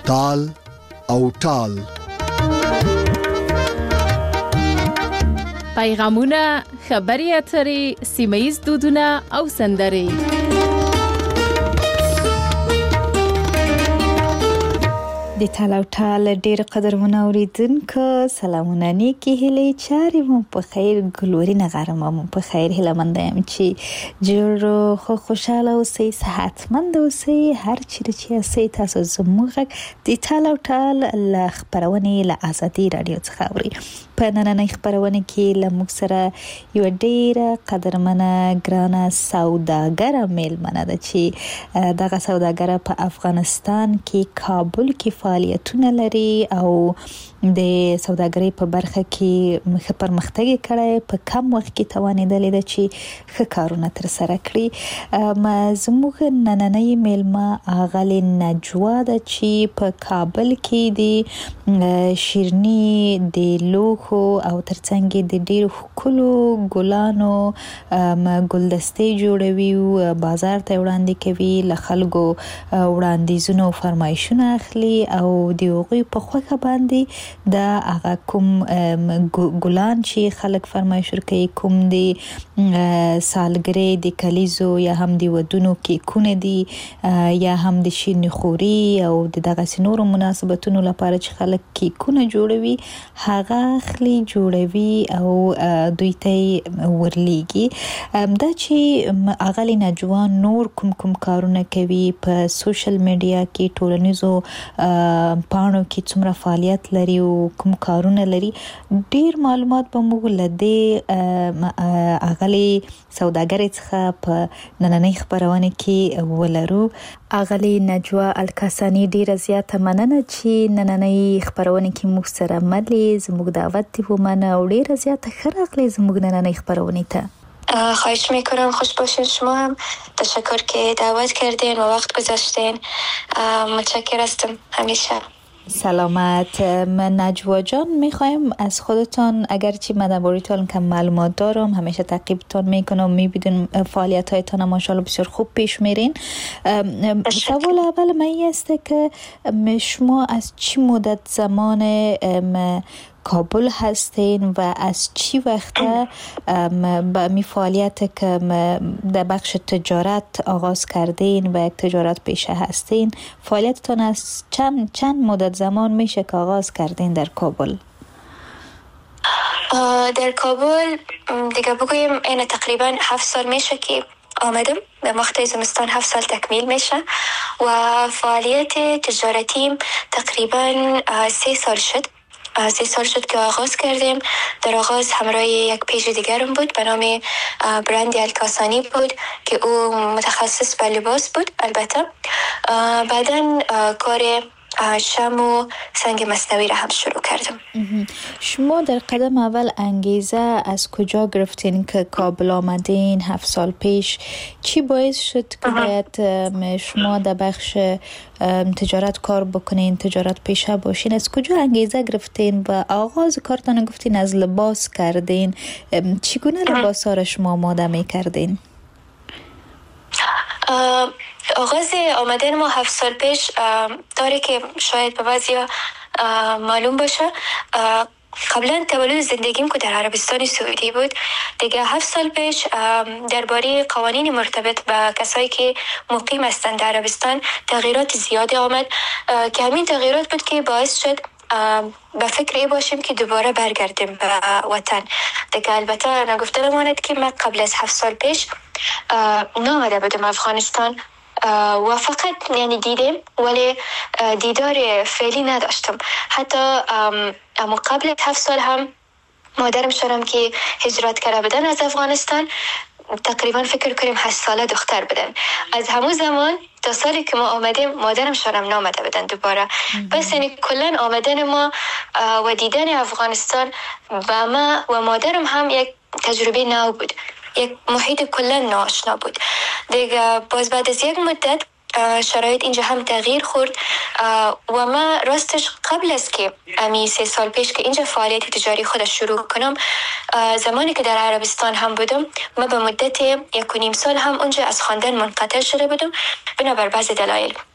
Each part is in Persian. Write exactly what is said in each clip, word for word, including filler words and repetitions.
تال او ټال. پیغامونه، خبري اترې، سیمه‌ییز دودونه او سندرې. د تال او ټال ډېر قدرمن اوریدونکو سلامونه، نیکی هیلې چارې مو په خیر، ګلوري نغرم مو په خیر. هیله مند یم چې جوړ خو خوشاله اوسئ، صحتمند اوسئ، هر چیرې چې اوسئ تاسو زموږ د تال او ټال له خبرونې له ازادي رادیو څخه اورئ. په نننۍ خبرونه کې له موږ سره یو ډېره قدرمنه ګرانه سوداګره میلمنه ده چې دغه سوداګره په افغانستان کې کابل کې فعالیتونه لري او د سوداګرۍ په برخه کې ښه پرمختګ کړی، په کم وخت کې توانېدلې ده چې ښه کارونه تر سره کړي. زموږ نننۍ میلمه اغلې نجوا ده چې په کابل کې د شیرني د لوښو او ترڅنګ د ډېرو ښکلو ګلانو ګلدستې جوړوي او بازار ته وړاندې کوي، له خلکو وړاندیزونه او فرمایشونه اخلي او د هغوی په خوښه باندې دا هغه کوم ګلان چې خلک فرمایش ورکوي، کوم د سالګرې د کلیزو یا هم د ودونو کیکونه دي یا هم د شیریني خوري او د دغسې نورو مناسبتونو لپاره چې خلک کیکونه جوړوي، هغه اخلي، جوړوي او دوی ته ورلیږي. دا چې اغلې نجوا نور کوم کوم کارونه کوي په سوشل میډیا کې، ټولنیزو پاڼو کې څومره فعالیت لري او کوم کارونه لري، ډیر معلومات به موږ له دې اغلې سوداګرۍ څخه په نننۍ خبرونه کې ولرو. اغلې نجوا الکاسانی ډیره زیاته مننه چې نننۍ خبرونه کې موږ سره ملې، زموږ دعوت دی ومنه او ډیره زیاته ښه راغلی زموږ نننۍ خبرونه ته. خواهش میکنم، خوش باشین. شما هم تشکر که دعوت کردین و وقت گذاشتین، متشکر هستم همیشه. سلامت. من نجوا جان میخوایم از خودتان، اگرچه من درباره‌تان کم معلومات دارم، همیشه تعقیبتان میکنم، میبینیم فعالیت هایتان ماشاءالله بسیار خوب پیش میرین. سوال اول من است که شما از چی مدت زمان کابل هستین و از چی وقت با می فعالیت که در بخش تجارت آغاز کردین و یک تجارت پیشه هستین؟ فعالیتتان از چند چند مدت زمان میشه که آغاز کردین در کابل؟ در کابل دیگه بگویم این تقریبا هفت سال میشه که آمدم، به مقطع زمستان هفت سال تکمیل میشه و فعالیت تجارتیم تقریبا سه سال شد. سه سال شد که آغاز کردیم. در آغاز همراه یک پیج دیگرم بود به نام برند الکاسانی بود که او متخصص به لباس بود. البته بعداً کار شم و سنگ مصنوعی را هم شروع کردم. شما در قدم اول انگیزه از کجا گرفتین که کابل آمدین هفت سال پیش؟ چی باعث شد که باید شما در بخش تجارت کار بکنین، تجارت پیشه باشین؟ از کجا انگیزه گرفتین و آغاز کارتان گفتین از لباس کردین؟ چگونه لباس ها را شما آماده می کردین؟ آغاز آمدن ما هفت سال پیش داره که شاید به بعضیا معلوم باشه. قبلا تولد زندگیم که در عربستان سعودی بود، دیگه هفت سال پیش درباره قوانین مرتبط با کسایی که مقیم هستند در عربستان تغییرات زیادی آمد که همین تغییرات بود که باعث شد به فکر ای باشیم که دوباره برگردیم به وطن. دیگه البته نگفته بماند که من قبل از هفت سال پیش نامده بودم افغانستان و فقط یعنی دیدم ولی دیدار فعلی نداشتم. حتی اما قبل هفت سال هم مادرم شدم که هجرت کرده بودن از افغانستان، تقریبا فکر کنیم هشت ساله دختر بودن. از همون زمان تا سالی که ما آمدیم مادرم شدم نامده بودن دوباره. پس یعنی کلن آمدن ما و دیدن افغانستان و ما و مادرم هم یک تجربه نو بود، یک محیط کلا ناآشنا بود. دیگه باز بعد از یک مدت شرایط اینجا هم تغییر خورد و ما راستش قبل از که امی سه سال پیش که اینجا فعالیت تجاری خود شروع کنم، زمانی که در عربستان هم بودم، ما به مدت یک و نیم سال هم اونجا از خواندن منقطع شده بودم بنابر بعض دلایل.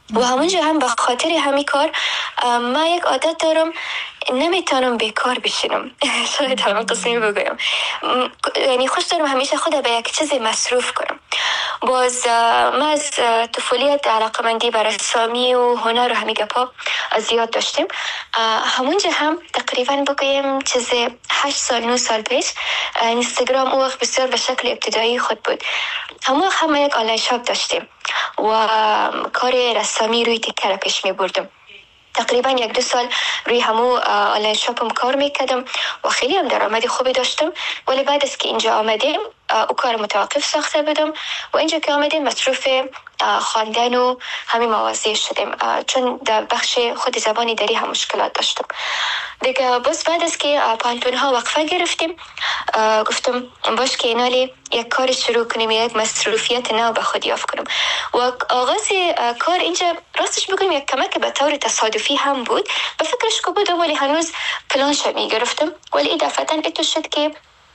و همونجا هم به خاطر همین کار ما یک عادت دارم، نمیتونم بیکار بشینم. شاید همین قسمی بگویم، یعنی خوش دارم همیشه خود به یک چیز مصروف کنم. باز ما از طفولیت علاقمندی بر رسامی و هنر و همین گپا زیاد داشتیم. همونجا هم تقریبا بگویم چیز هشت سال نه سال پیش اینستاگرام اون وقت بسیار به شکل ابتدایی خود بود. همون وقت هم یک آنلاین شاپ داشتیم و کار رسامی روی تیکه را پیش می بردم. تقریبا یک دو سال روی همو آنلاین شاپم کار میکردم و خیلی هم درآمد خوبی داشتم. ولی بعد از که اینجا آمدیم او کار متوقف ساخته بودم و اینجا که آمدیم مصروف خواندن و همین مواضیع شدیم، چون در بخش خود زبانی دری هم مشکلات داشتم دیگه. بس بعد از که پانتون ها وقفه گرفتیم گفتم باش که اینالی یک کار شروع کنیم، یک مصروفیت نو به خود یافت کنم. و آغاز کار اینجا راستش بگویم یک کمک به طور تصادفی هم بود. به فکرش که بودم ولی هنوز پلانش می گرفتم. ولی این دفعتا اتو شد که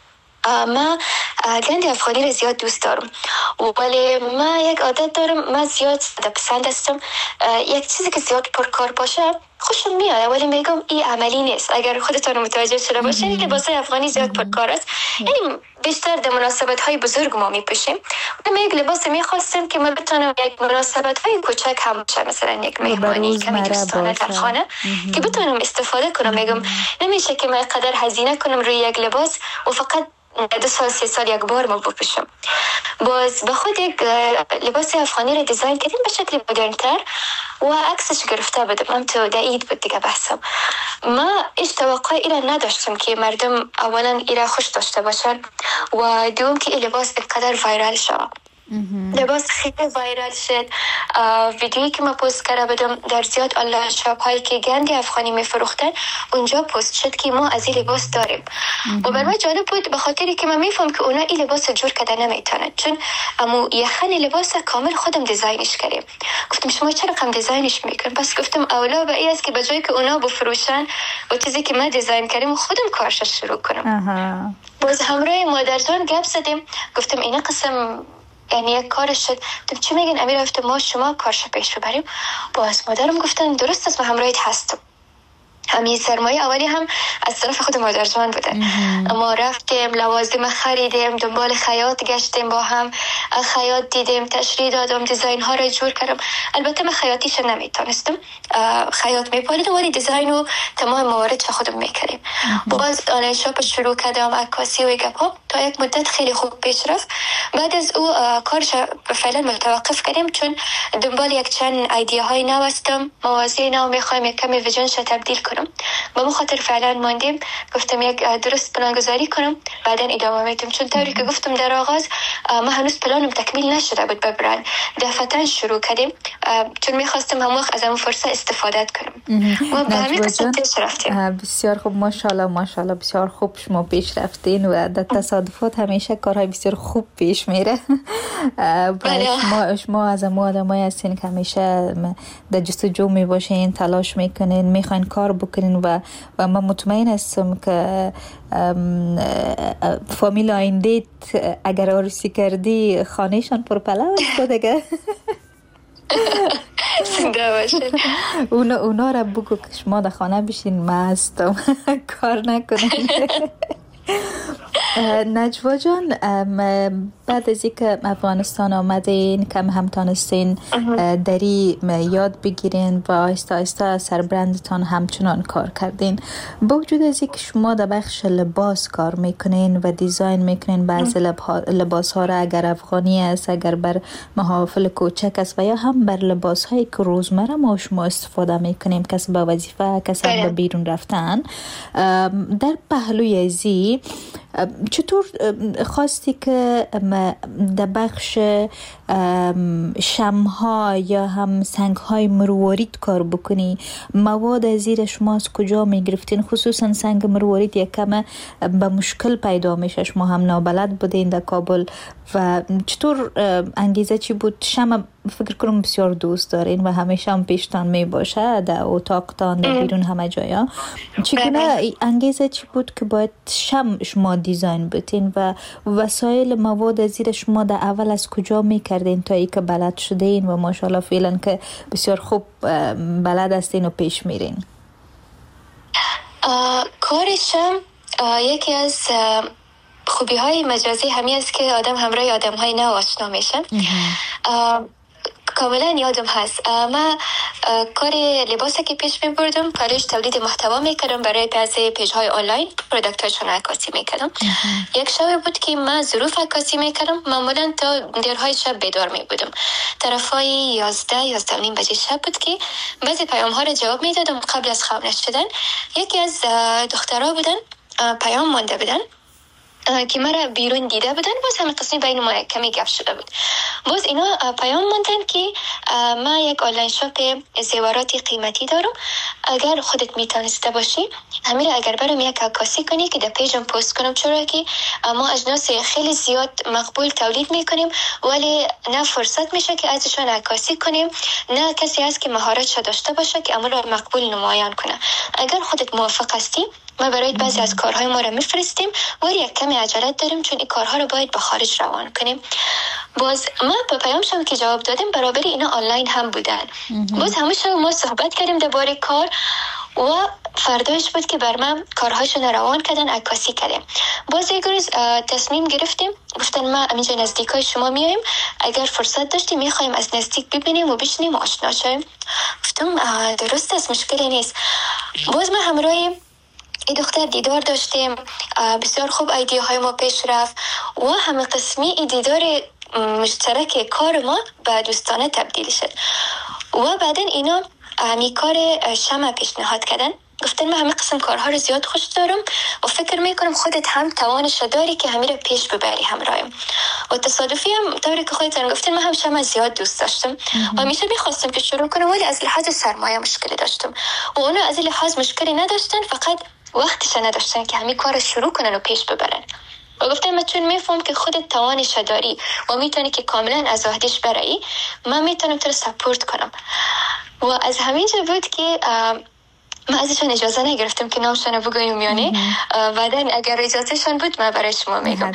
ما گند افغانی رو زیاد دوست دارم، ولی ما یک عادت دارم، ما زیاد ساده پسند هستم. یک چیزی که زیاد پرکار باشه خوشم میاد ولی میگم این عملی نیست. اگر خودتون متوجه شده باشین که لباس افغانی زیاد پرکار است، یعنی بیشتر در مناسبت های بزرگ ما میپوشیم. من یک لباس میخواستم که ما بتونم یک مناسبت های کوچک هم باشه، مثلا یک مهمانی کمی دوستانه در خانه که بتونم استفاده کنم. میگم نمیشه که من قدر هزینه کنم روی یک لباس و فقط دو سال سه سال یک بار ما بپوشم. باز به خود یک لباس افغانی رو دیزاین کردیم به شکل مدرن‌تر و عکسش گرفته بودم. هم تو دعید بود دیگه بحثم. ما ایش توقع ایره نداشتم که مردم اولا ایره خوش داشته باشن و دوم که این لباس بقدر وایرال شد. لباس خیلی وایرال شد. ویدیویی که ما پست کرده بودم در زیاد آنلاین شاپ هایی که گند افغانی میفروختن اونجا پست شد که ما از این لباس داریم. و برای من جالب بود به خاطری که من میفهم که اونا این لباس جور کردن نمیتونن، چون امو یخن لباس کامل خودم دیزاینش کردیم. گفتم شما چرا کم دیزاینش میکنن؟ پس گفتم اولا به این است که به جای که اونا بفروشن و چیزی که من دیزاین کردیم خودم کارش شروع کنم. باز همراه مادرجان گپ زدیم، گفتم اینا قسم یعنی یک کارش شد. تو چی میگن امیر؟ گفتم ما شما کارش پیش ببریم. باز مادرم گفتن درست است، ما همراهت هستم. همین سرمایه اولی هم از طرف خود مادرجان بوده. ما رفتیم لوازم خریدیم، دنبال خیاط گشتیم، با هم خیاط دیدیم، تشریح دادم، دیزاین ها رو جور کردم. البته من خیاطیش نمیتونستم، خیاط میپالیدم ولی دیزاین و تمام موارد خودم میکردیم. باز آنلاین شاپ شروع کردم، عکاسی و گپا تا یک مدت خیلی خوب پیش رفت. بعد از او کارش فعلا متوقف کردیم چون دنبال یک چند ایده های نو هستم، مواضیع نو میخوایم یک کمی ویژنش تبدیل کنم. با مخاطر فعلا ماندیم، گفتم یک درست پلان گذاری کنم بعدن ادامه میدم، چون طوری که گفتم در آغاز ما هنوز پلانم تکمیل نشده بود به برند. دفعتا شروع کردیم چون میخواستم هم وقت از اون فرصت استفاده کنم. ما به همین قسمت پیش رفتیم. بسیار خوب، ماشاءالله ماشاءالله بسیار خوب شما پیش رفتین و در تصادفات همیشه کارهای بسیار خوب پیش میره. شما شما از ما آدمایی هستین که همیشه در جستجو میباشین، تلاش میکنین، میخواین کار بکنین و و من مطمئن هستم که فامیل آینده‌ت اگر عروسی کردی خانهشان پرپلو است دیگه. زنده باشین. اونا اونا را بگو که شما در خانه بشین، من هستم، کار نکنین. نجوا جان، بعد از اینکه افغانستان آمدین کم هم تانستین دری یاد بگیرین و آهسته آهسته سربرندتان همچنان کار کردین، با وجود از اینکه شما در بخش لباس کار میکنین و دیزاین میکنین بعضی لباس ها را، اگر افغانی است، اگر بر محافل کوچک است و یا هم بر لباس هایی که روزمره ما شما استفاده میکنیم، کسب وظیفه، کسب به بیرون رفتن، در پهلوی ازی چطور خواستی که در بخش شمها یا هم سنگهای مروارید کار بکنی؟ مواد از زیر شما از کجا می گرفتین؟ خصوصا سنگ مروارید یک کم به مشکل پیدا میشه، شما هم نابلد بودین در کابل و چطور انگیزه چی بود؟ شم فکر کنم بسیار دوست دارین و همیشه هم پیشتان می باشه در اتاقتان، در بیرون، همه جایا. چگونه انگیزه چی بود که باید شم شما دیزاین بودین و وسایل مواد زیر شما در اول از کجا میکردین تا ای که بلد شدین و ماشاءالله فعلا که بسیار خوب بلد هستین و پیش میرین؟ کارشم یکی از خوبی های مجازی همین است که آدم همراه آدم های نو آشنا میشن. کاملا یادم هست ما کار لباسه که پیش می بردم، کارش تولید محتوا میکردم برای بعضی پیج های آنلاین، پروداکت هاشون عکاسی میکردم. یک شب بود که من ظروف عکاسی میکردم، معمولا تا دیرهای شب بیدار می بودم. طرفای یازده یازده نیم بجه شب بود که بعضی پیام ها رو جواب میدادم قبل از خواب نشدن. یکی از دخترها بودن پیام مانده بودن که مرا بیرون دیده بودن، باز همین قسمی بین ما کمی گپ شده بود. باز اینا پیام ماندن که ما یک آنلاین شاپ زیورات قیمتی دارم، اگر خودت میتونسته باشی همین اگر برام یک عکاسی کنی که در پیجم پست کنم، چرا که ما اجناس خیلی زیاد مقبول تولید میکنیم ولی نه فرصت میشه که ازشون عکاسی کنیم، نه کسی هست که مهارتش داشته باشه که عمل مقبول نمایان کنه. اگر خودت موافق هستی ما برای بعضی از کارهای ما رو میفرستیم ولی یک کمی عجلت داریم چون این کارها رو باید به خارج روان کنیم. باز ما به پیامشون که جواب دادیم برابری اینا آنلاین هم بودن. باز همیشه ما صحبت کردیم درباره کار و فرداش بود که بر من کارهاشون روان کردن، عکاسی کردیم. باز یک روز تصمیم گرفتیم، گفتن ما همینجا نزدیکای شما میایم، اگر فرصت داشتیم میخوایم از نزدیک ببینیم و بشنیم و آشنا شویم. گفتم درست است، مشکلی نیست. باز ما همراه این دختر دیدار داشتیم، بسیار خوب ایده های ما پیش رفت و همه قسمی این دیدار مشترک کار ما به دوستانه تبدیل شد. و بعدن اینا همی کار شمع پیشنهاد کردن، گفتن من همه قسم کارها رو زیاد خوش دارم و فکر میکنم خودت هم توانش داری که همین رو پیش ببری همراهیم. و تصادفی هم طوری که خودتان گفتن من هم شمع زیاد دوست داشتم و همیشه میخواستم که شروع کنم ولی از لحاظ سرمایه مشکلی داشتم و اونا از لحاظ مشکلی نداشتن، فقط وقتش نداشتن که همین کار شروع کنن و پیش ببرن. و گفتم من چون میفهم که خودت توانش داری و میتونی که کاملا از وحدش برایی، من میتونم تو رو سپورت کنم. و از همینجا بود که من ازشون اجازه نگرفتم که نامشون بگویم، یعنی بعدن اگر اجازهشون بود من برای شما میگم.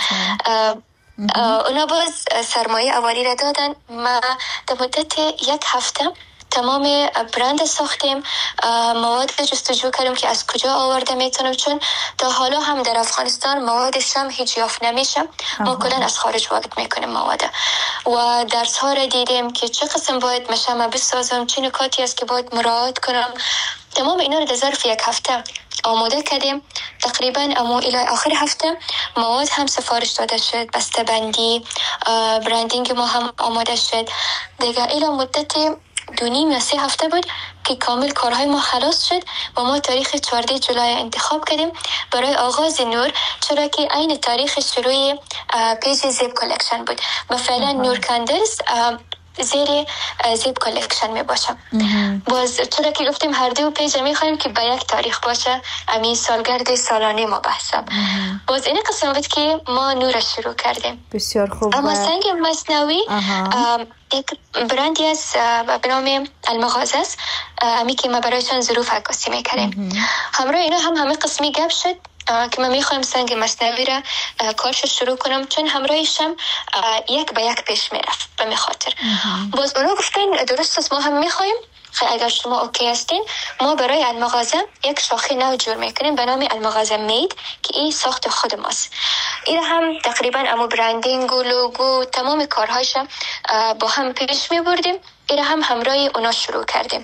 اونا باز سرمایه اولی را دادن. ما در مدت یک هفته تمام برند ساختیم، مواد جستجو کردیم که از کجا آورده میتونم، چون تا حالا هم در افغانستان موادش هم هیچ یافت نمیشه، ما کلن از خارج وارد میکنیم مواد. و درس ها را دیدیم که چه قسم باید مشامه بسازم، چه نکاتی است که باید مراعات کنم. تمام اینا رو در ظرف یک هفته آماده کردیم. تقریبا اما الی آخر هفته مواد هم سفارش داده شد، بسته بندی، برندینگ ما هم آماده شد. دیگه الی مدت دو نیم یا سه هفته بود که کامل کارهای ما خلاص شد و ما تاریخ چهاردهم جولای انتخاب کردیم برای آغاز نور، چرا که عین تاریخ شروع پیج زیب کلکشن بود و فعلا نور کندلز زیر زیب کلکشن می باشه. باز چرا که گفتیم هر دو پیج می خواهیم که به یک تاریخ باشه، همین سالگرد سالانه ما بحثم. باز این قسم بود که ما نور شروع کردیم. بسیار خوب. اما سنگ مصنوعی یک برندی است به نام المغازه است، همی که ما برایشان ظروف عکاسی میکردیم. همراه اینا هم همه قسمی گپ شد که من میخوایم سنگ مصنوعی را کارش شروع کنم، چون همراهشم یک به یک پیش میرفت به خاطر. باز اونا گفتن درست است ما هم میخوایم، اگر شما اوکی هستین ما برای المغازه یک شاخه نو جور میکنیم به نام المغازه مید که این ساخت خود ماست. این هم تقریبا امو برندینگ و لوگو تمام کارهاش با هم پیش میبردیم. این هم همراه اونا شروع کردیم.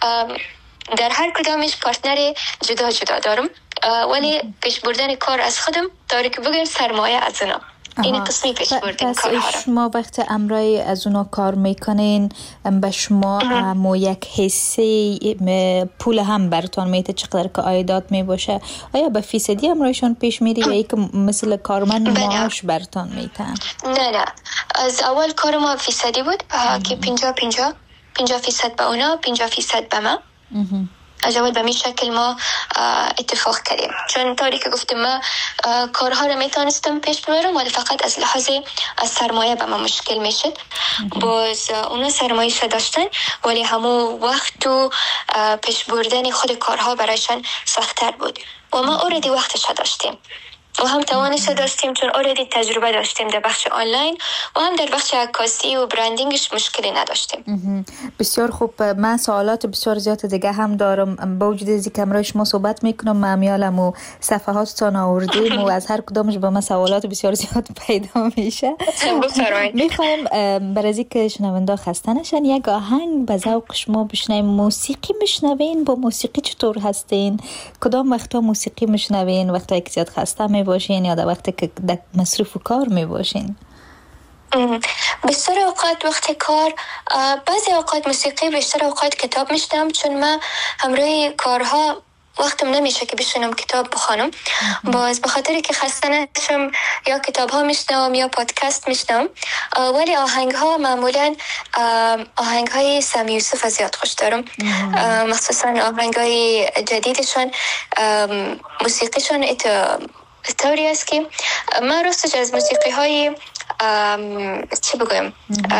در هر کدامش پارتنر جدا جدا دارم ولی پیش بردن کار از خودم داره که بگیم سرمایه از اونا. این قسمی پیش بردن کارها را. شما وقت امرای از اونا کار میکنین به شما مو یک حصه پول هم براتون میته چقدر که عایدات میباشه؟ آیا به فیصدی امرایشان پیش میری یا یک مثل کارمند معاش براتون میتن؟ نه نه، از اول کار ما فیصدی بود که پنجاه پنجاه پنجاه فیصد به اونا پنجاه فیصد به ما. از اول به می شکل ما اتفاق کردیم، چون طوری که گفتیم ما کارها رو میتونستم پیش ببرم ولی فقط از لحاظ از سرمایه به ما مشکل میشد. باز اونا سرمایه شد داشتن ولی همو وقت و پیش بردن خود کارها برایشان سخت‌تر بود و ما اوردی وقتش داشتیم و هم توانش داشتیم چون اوردی تجربه داشتیم در بخش آنلاین و هم در بخش عکاسی و برندینگش مشکلی نداشتیم. بسیار خوب. من سوالات بسیار زیاد دیگه هم دارم. با وجود از اینکه امروز ما صحبت میکنم معمیالم و صفحاتتان آوردیم و از هر کدامش با من سوالات بسیار زیاد پیدا میشه. میخوایم برای از اینکه شنونده خسته نشن یک آهنگ به ذوق شما بشنویم. موسیقی میشنوین؟ با موسیقی چطور هستین؟ کدام وقتا موسیقی میشنوین؟ وقتی که زیاد خسته میباشین یا در وقتی که مصروف و کار میباشین؟ بیشتر اوقات وقت کار، بعضی اوقات موسیقی، بیشتر اوقات کتاب میشنم چون من همراه کارها وقتم نمیشه که بشینم کتاب بخونم. باز به خاطری که خسته نشم یا کتاب ها میشنوم یا پادکست میشنوم. ولی آهنگ ها معمولا آهنگ های سامی یوسف زیاد خوش دارم، مخصوصا آهنگ های جدیدشون. موسیقیشون طوری است که من راستش از موسیقی های چی بگویم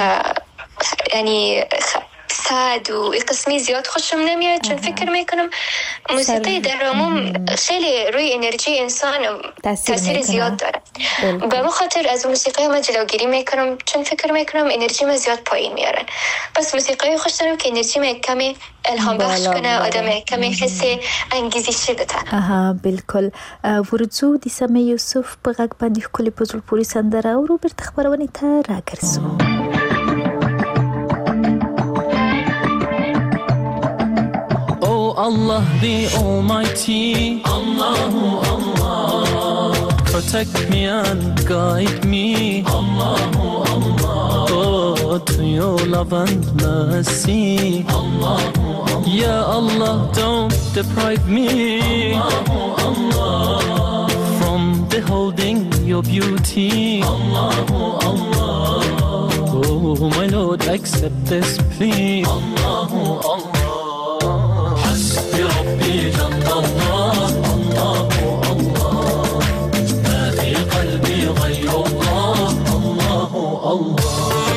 یعنی سعد و قسمی زیاد خوشم نمیاد چون فکر میکنم موسیقی در عموم خیلی روی انرژی انسان تاثیر زیاد داره. به خاطر از موسیقی ما جلوگیری میکنم چون فکر میکنم انرژی ما زیاد پایین میارن. پس موسیقی خوش دارم که انرژی ما کمی الهام بخش کنه، آدم کمی حس انگیزشی بده. آها بالکل. ورزو دی سامی یوسف په غږ باندې ښکلې په زړه پورې سندره اورو. بیرته خپرونې ته راګرځو. Allah the Almighty, Allahu Allah, protect me and guide me, Allahu Allah, oh, to your love and mercy, Allahu Allah, Ya Allah, don't deprive me, Allahu Allah, from beholding your beauty, Allahu Allah, oh my Lord, accept this plea, Allahu Allah. ربي جل الله الله الله ما في قلبي غير الله الله الله.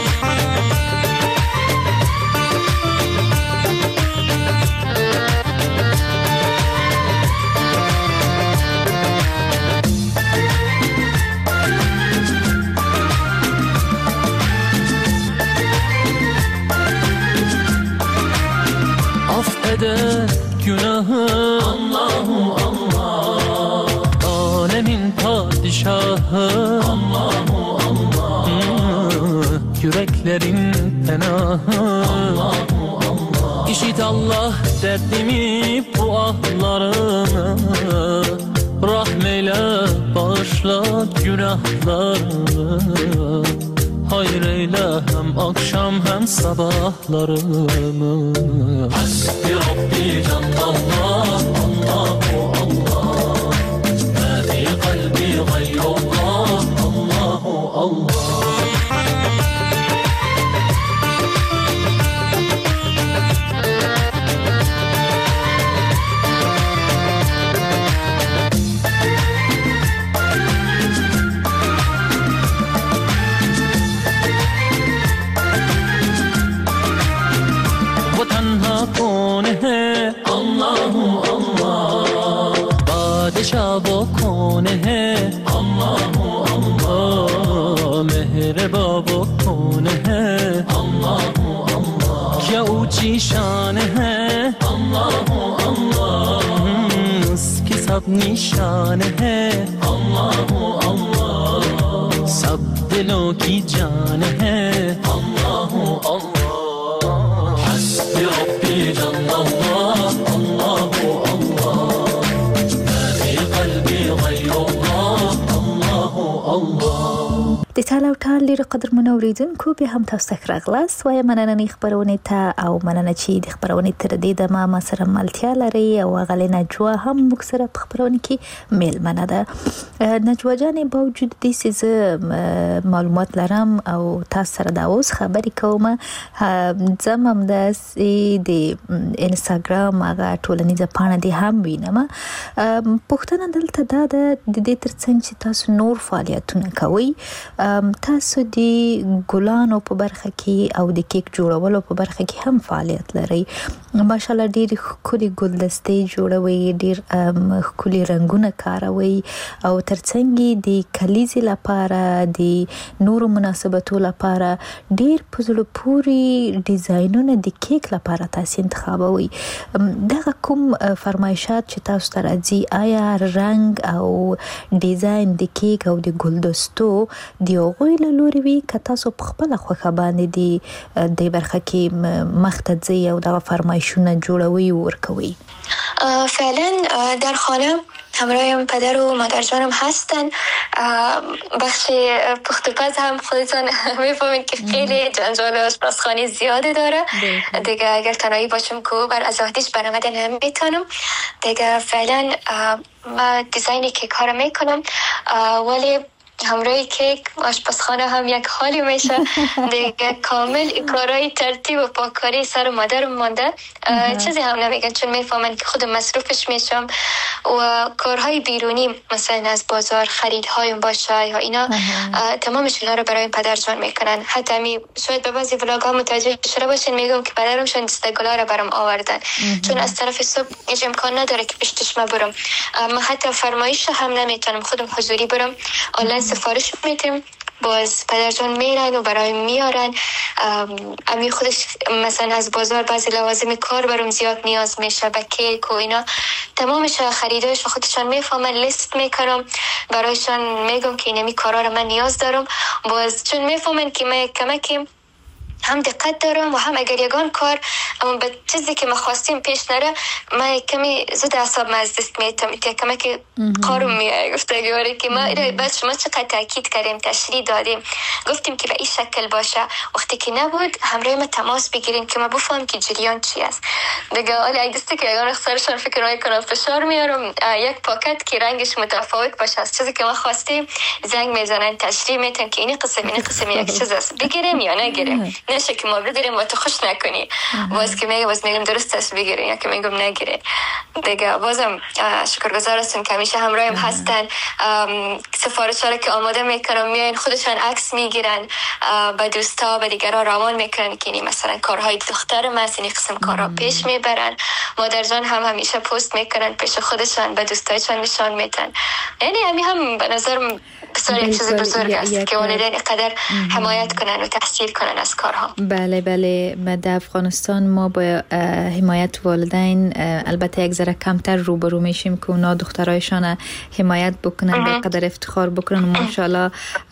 affeder günahı Allahu Allah, alemin padişahı Allahu Allah, yüreklerin penahı Allahu Allah. İşit Allah derdimi, bu ahlarımı, rahmeyle bağışla günahlarımı, hayır eyle hem akşam hem sabahlarımı. Hasbi Rabbi Canlallah, Allahu Allah, ma fi kalbi gayrullah, Allahu Allah. कौन है अल्लाहु अल्लाह, बादशाह वो कौन है अल्लाहु अल्लाह, मेहरबा वो कौन है अल्लाहु अल्लाह, क्या ऊंची शान है अल्लाहु अल्लाह, उसकी सब निशान है अल्लाहु अल्लाह, सब दिलों की जान है अल्लाहु अल्लाह. ربي جل الله الله الله، ما في قلبي غير الله الله الله. د ټال او ټال ډېر قدرمنو اوریدونکو بیا هم تاسو ته راغلاست. وایه مننه خپرونې ته او مننه چې د خپرونې تر دې دمه ما سره ملتیا لري او هغه نجوا هم موږ سره په خپرونې کې میلمنه ده. نجوا جانې با وجود دې چې زه معلومات لرم او تاسو سره دا اوس خبرې کوم، زه هم همداسې د انستاګرام هغه ټولنیزه پاڼه دې هم وینم. پوښتنه دلته دا ده د دې تر څنګ چې تاسو نور فعالیتونه کوئ، تاسو دی ګلانو په برخه کې او د کیک جوړولو په برخه کې هم فعالیت لري. ماشاءالله ډیر ښکلي ګلدستې جوړوي، ډیر ښکلي رنگونه کاروي او ترڅنګ د کلیزې لپاره د نورو مناسبتو لپاره ډیر په زړه پورې ډیزاینونه د کیک لپاره تاسو انتخابوي. دغه کوم فرمایشات چې تاسو ته راځي، آیا رنگ او ډیزاین د کیک او د ګلدستو دی غوی له لوري وی که تاسو په خپل خوخه باندې دی د برخه کې مختځي او د فرمایشونه جوړوي او ورکوي؟ فعلا در خانه همراهم پدر و مادرجانم هستن. بخش پخت و پز هم خودتان میفهمید که خیلی جنجال آشپزخانه زیاده داره دیگه. اگر تنهایی باشم که بر از آتش برآمدن نمیتونم دیگه. فعلا ما دیزاین کیک ها رو میکنم، ولی همراه کیک آشپزخانه هم یک حالی میشه دیگه. کامل کارهای ترتیب و پاککاری سر مادرم مانده، چیزی هم نمیگن چون میفهمن که خودم مصروفش میشم. و کارهای بیرونی مثلا از بازار خریدهایم باشه یا اینا تمامش اینا رو برای پدرجان میکنن. حتی می شاید به بعضی ولاگ ها متوجه شده باشین میگم که پدرمشون دستگلا رو برام آوردن چون از طرف صبح هیچ امکان نداره که پشتش ما برم. ما حتی فرمایش هم نمیتونم خودم حضوری برم، آنلاین سفارش میتیم، باز پدرجان میرن و برای میارن. امی خودش مثلا از بازار بعضی لوازم کار برام زیاد نیاز میشه، به کیک و اینا تمامش خریدایش خودشان میفهمن، لیست میکنم برایشان میگم که اینمی کارا رو من نیاز دارم. باز چون میفهمن که من کمکی هم دقت دارم و هم اگر یگان کار اما به چیزی که ما خواستیم پیش نره ما کمی زود اعصاب ما از دست میتم ایتا کمی که قارم میای گفتگواری که ما بس شما چقدر تاکید کردیم، تشریح دادیم، گفتیم که به این شکل باشه. وقتی که نبود همراه ما تماس بگیرین که ما بفهم که جریان چی است دیگه. حالا اگه دسته که یگان اخسارشان فکر میکنم فشار میارم یک پاکت که رنگش متفاوت باشه از چیزی که ما خواستیم زنگ میزنن تشریح میتن که این قسم این قسم یک چیز است بگیریم یا نگیریم، نشه که ما بگیریم و تو خوش نکنی. باز که میگه باز میگم درست است بگیرین یا که میگم نگیرین دیگه. بازم شکرگزار هستم که همیشه همراهم هستن. سفارش‌ها رو که آماده میکنم میاین خودشان عکس میگیرن، به دوستا به دیگران روان میکنن که این مثلا کارهای دختر ما این قسم کارها پیش میبرن. مادرجان هم همیشه پست میکنن پیش خودشان به دوستایشان نشان میدن. یعنی همین هم به نظر بسیار یک چیز بزرگ است که والدین اینقدر حمایت کنن و تحصیل کنن از کارها. بله بله. در افغانستان ما با حمایت والدین البته یک ذره کمتر روبرو میشیم که اونا دخترایشان حمایت بکنن، به قدر افتخار بکنن. ماشاءالله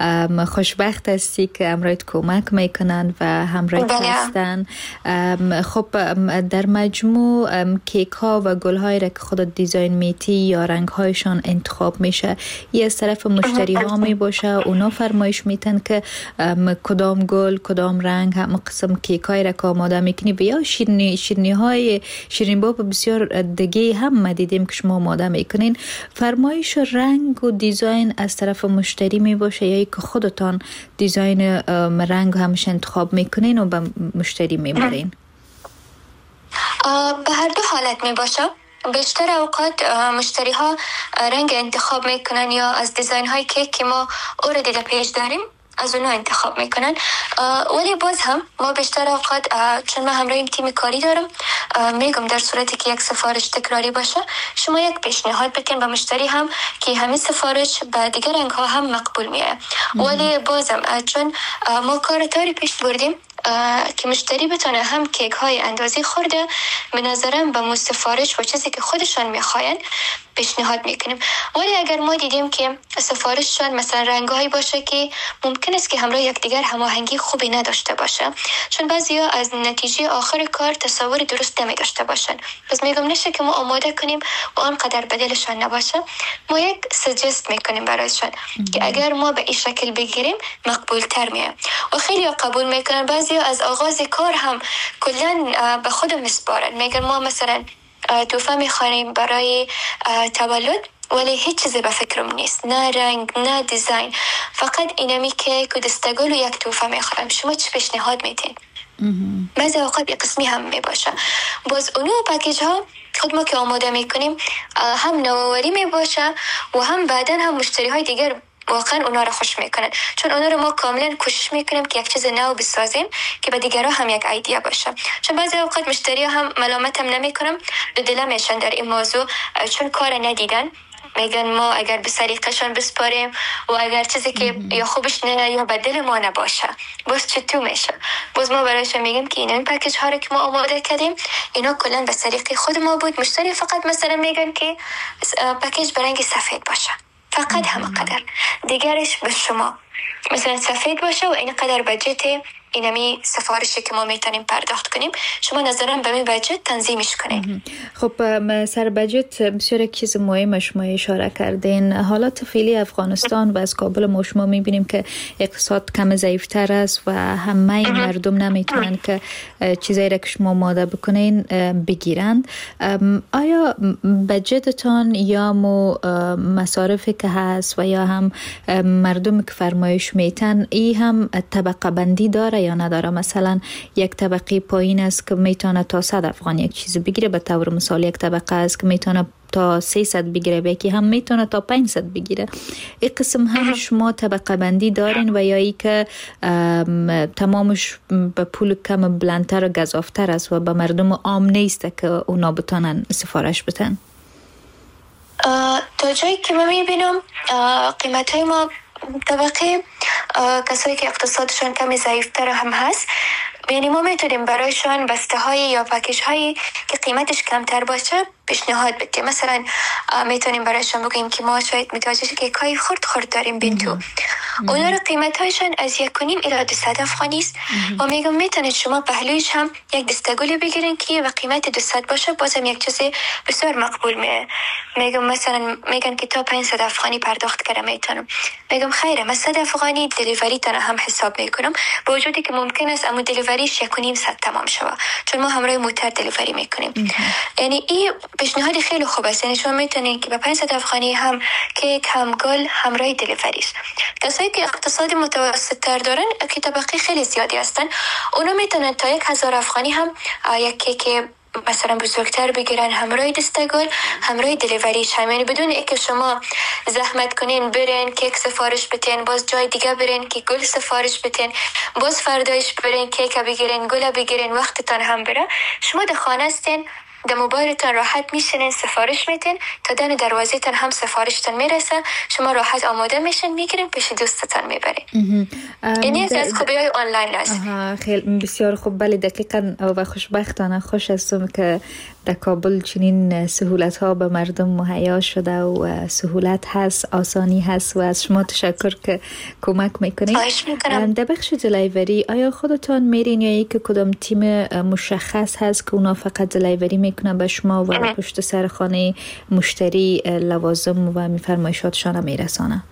خوشبخت هستی که همراهت کمک میکنن و همراهت هستن. خب در مجموع کیک ها و گل هایی را که خودت دیزاین میتی یا رنگ هایشان انتخاب میشه، یه از طرف مشتری ها می باشه، اونا فرمایش میتن که کدام گل کدام رنگ هم قسم کیک های را که آماده میکنی بیا شیرینی شیرینی های شیرین باب بسیار دیگه هم ما دیدیم که شما آماده میکنین. فرمایش رنگ و دیزاین از طرف مشتری می باشه یا که خودتان دیزاین رنگ همش انتخاب میکنین و به مشتری میبرین؟ به هر دو حالت می باشه. بیشتر اوقات مشتری ها رنگ انتخاب میکنن یا از دیزاین های کیک که ما اوردی در پیج داریم از اونا انتخاب میکنن. ولی باز هم ما بیشتر اوقات چون من همراهیم تیم کاری دارم میگم در صورتی که یک سفارش تکراری باشه شما یک پیشنهاد بکن به مشتری هم که همین سفارش به دیگر رنگ ها هم مقبول میه. ولی بازم چون ما کار تاری پیش بردیم که مشتری بتونه هم کیک های اندازی خورده به نظرم به مو سفارش و چیزی که خودشان میخواین پیشنهاد میکنیم. ولی اگر ما دیدیم که سفارششان مثلا رنگایی باشه که ممکن است که همراه یکدیگر هماهنگی خوبی نداشته باشه، چون بعضیا از نتیجه آخر کار تصور درست نمی داشته باشن، پس میگم نشه که ما آماده کنیم و آنقدر بدلشان نباشه. ما یک سجست میکنیم برایشان که اگر ما به این شکل بگیریم مقبول تر میه و خیلی قبول میکنن. بعضیا از آغاز کار هم کلا به خود میسپارن، میگن ما مثلا تحفه میخوانیم برای تولد ولی هیچ چیزی به فکرم نیست، نه رنگ نه دیزاین، فقط اینمی که دستگل و یک تحفه میخوام، شما چه پیشنهاد میدین؟ بعضی اوقات یک قسمی هم میباشه. باز اونو پکیج ها خود ما که آماده میکنیم هم نوآوری میباشه و هم بعدن هم مشتری های دیگر واقعا اونا رو خوش میکنن، چون اونا رو ما کاملا کوشش میکنیم که یک چیز نو بسازیم که به دیگرها هم یک ایده باشه. چون بعضی اوقات مشتری هم ملامتم نمیکنم، دو دل میشن در این موضوع، چون کار ندیدن، میگن ما اگر به سلیقه‌شان بسپاریم و اگر چیزی که یا خوبش نه یا بدل ما نباشه باز چطور میشه. باز ما برایشون میگیم که این پکیج ها رو که ما آماده کردیم اینا کلا به سلیقه خود ما بود. مشتری فقط مثلا میگن که پکیج به رنگ سفید باشه، فقط همه قدر، دیگرش به شما مثلا سفید باشه و این قدر بجت اینمی سفارشی که ما میتونیم پرداخت کنیم، شما نظرم به این بجت تنظیمش کنین. خب سر بجت بسیار یک چیز مهم شما اشاره کردین. حالات فعلی افغانستان و از کابل ما شما میبینیم که اقتصاد کم ضعیفتر است و همه مردم نمیتونن که چیزایی را که شما آماده بکنین بگیرند. آیا بجتتان یا مو مصارفی که هست و یا هم مردم که فرمایش میتن ای هم طبقه بندی داره یا نداره؟ مثلا یک طبقه پایین است که میتونه تا صد افغان یک چیز بگیره، به طور مثال یک طبقه است که میتونه تا سیصد بگیره، یکی هم میتونه تا پانصد بگیره. این قسم هم شما طبقه بندی دارین و یا ای که تمامش به پول کم بلندتر و گزافتر است و به مردم عام نیست که اونا بتونن سفارش بتن؟ تا جایی که من میبینم قیمت های ما طبقه کسایی که اقتصادشون کمی ضعیفتر هم هست، یعنی ما میتونیم برایشان بسته های یا پکیج هایی که قیمتش کمتر باشه پیشنهاد بدیم. مثلا میتونیم برایشان بگیم که ما شاید متوجه که کای خرد خرد داریم بینتو، اونا رو قیمت هایشان از یک و نیم الی دویست افغانی است و میگم میتونید شما پهلویش هم یک دستگلی بگیرین که و قیمت دویست باشه، بازم یک چیز بسیار مقبول می میگم. مثلا میگن که تا پانصد افغانی پرداخت کنم، میتونم میگم خیره من صد افغانی دلیوری تنها هم حساب میکنم، با وجودی که ممکن است اما دلیوریش یک و نیم صد تمام شود، چون ما همراه موتر دلیوری میکنیم. یعنی این پیشنهاد خیلی خوب است، یعنی شما میتونید که به پانصد افغانی هم کیک هم گل همراه دلیوریش. کسایی که اقتصاد متوسط تر دارن که طبقه خیلی زیادی هستن، اونا میتونن تا یک هزار افغانی هم یک کیک مثلا بزرگتر بگیرن همراه دستگل همراه دلیوریش هم، یعنی بدون اینکه شما زحمت کنین برین کیک سفارش بتین، باز جای دیگه برین که گل سفارش بتین، باز فردایش برین کیک بگیرین گل بگیرین، وقتتان هم بره. شما در خانه هستین، در موبایلتان راحت میشینین سفارش میتین، تا دن دروازه‌تان هم سفارشتان میرسه، شما راحت آماده میشین میگیرین پیش دوستتان میبرین. یعنی از خوبی‌های آنلاین است. خیلی بسیار خوب. بله دقیقاً و خوشبختانه خوش هستم که در کابل چنین سهولت ها به مردم مهیا شده و سهولت هست، آسانی هست و از شما تشکر که کمک میکنید. خواهش میکنم. در بخش دلیوری آیا خودتان میرین یا ای که کدام تیم مشخص هست که اونا فقط دلیوری میکنن به شما و پشت سر خانه مشتری لوازم و میفرمایشاتشان میرسانه؟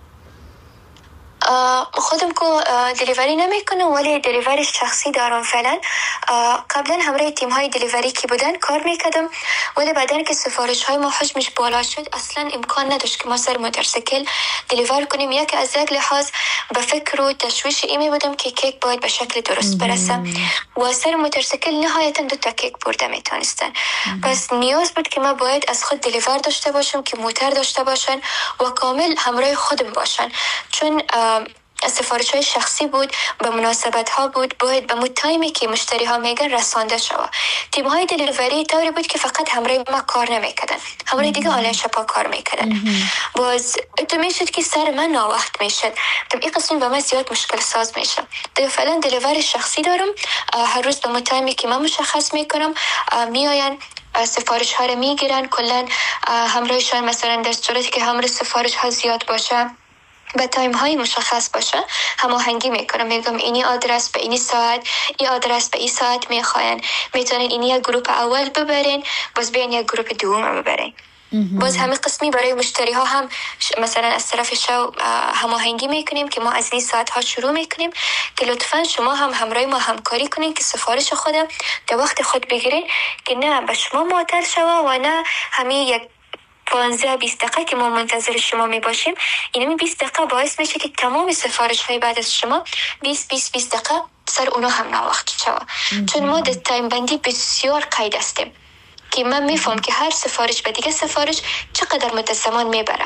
خودم که دلیوری نمیکنم ولی دلیوری شخصی دارم فعلا. قبلا همراه تیم های دلیوری که بودن کار میکردم، ولی بعدن که سفارش های ما حجمش بالا شد اصلا امکان نداشت که ما سر موتورسیکل دلیور کنیم. یک از یک لحاظ به فکر و تشویش ایمی بودم که کیک باید به شکل درست برسه و سر موتورسیکل نهایتا دو تا کیک برده میتونستن. پس نیاز بود که ما باید از خود دلیور داشته باشم که موتور داشته باشن و کامل همراه خودم باشن، چون سفارش های شخصی بود، به مناسبت ها بود، باید به تایمی که مشتری ها میگن رسانده شود. تیم های دلیوری طوری بود که فقط همراه ما کار نمیکردن، همراه دیگه آنلاین شپا کار میکردن. باز تو میشد که سر من ناوقت میشد، تو این قسم به من زیاد مشکل ساز میشه. دیگه فعلا دلیوری شخصی دارم، هر روز به تایمی که من مشخص میکنم میاین سفارش ها رو میگیرن، کلا همراهشان مثلا در صورتی که همراه سفارش ها زیاد باشه به تایم های مشخص باشه هماهنگی میکنم، میگم اینی آدرس به اینی ساعت، این آدرس به این ساعت میخواین، میتونین اینی یک گروپ اول ببرین باز بیاین یک گروپ دوم ببرین. باز همه قسمی برای مشتری ها هم مثلا از طرف شو هماهنگی میکنیم که ما از این ساعت ها شروع میکنیم که لطفا شما هم همراه ما همکاری کنین که سفارش خودم در وقت خود بگیرین که نه به شما معطل شوه و نه همین یک پانزده بیست دقیقه که ما منتظر شما می باشیم. این بیست دقیقه باعث میشه که تمام سفارش های بعد از شما بیست بیست بیست دقیقه سر اونا هم ناوقت شود، چون ما در تایم بندی بسیار قید هستیم که من میفهم که هر سفارش به دیگه سفارش چقدر مدت زمان میبره.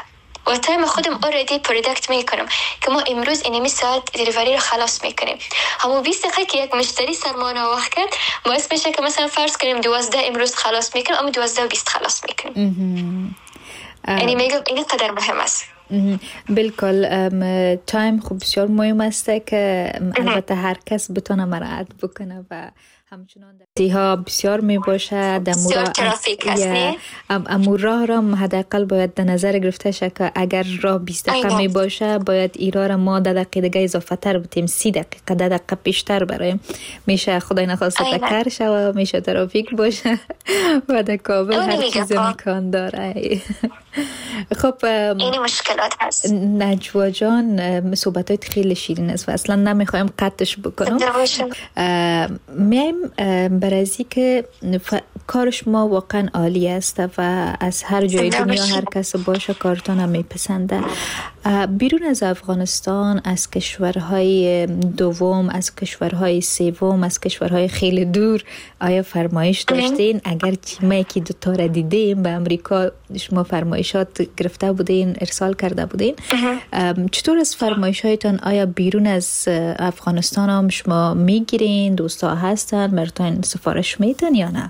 و تایم خودم اوردی پروداکت میکنم که ما امروز اینمی ساعت دلیوری رو خلاص میکنیم. همون بیست دقیقه که یک مشتری سرمان وقت کرد باعث میشه که مثلا فرض کنیم دوازده امروز خلاص میکنیم اما دوازده و بیست خلاص میکنیم. یعنی میگم این قدر مهم است. بالکل تایم خوب بسیار مهم است که البته هر کس بتونه مراعات بکنه و همچنان ها بسیار می باشه بسیار ترافیک هست نه؟ امور راه را حداقل باید در نظر گرفته شه که اگر راه بیست دقیقه می باشه باید ایرا را ما ده دقیقه دیگه اضافه تر بتیم، سی دقیقه ده دقیقه پیشتر برایم میشه خدای نخواسته تکر شه و میشه ترافیک باشه و در کابل هر چیز امکان داره. خب این مشکلات هست. نجوا جان صحبتات خیلی شیرین است و اصلا نمیخوایم قطعش بکنم. میایم برازی که ف... کارش ما واقعا عالی است و از هر جای دنیا هر کس باشه کارتون هم میپسنده. بیرون از افغانستان، از کشورهای دوم، از کشورهای سوم، از کشورهای خیلی دور آیا فرمایش داشتین؟ اگر چیمه که دوتا را دیدیم به امریکا شما فرمایشات گرفته بودین، ارسال کرده بودین، چطور از فرمایش هایتان آیا بیرون از افغانستان هم شما میگیرین؟ دوستا هستن براتون سفارش میتن یا نه؟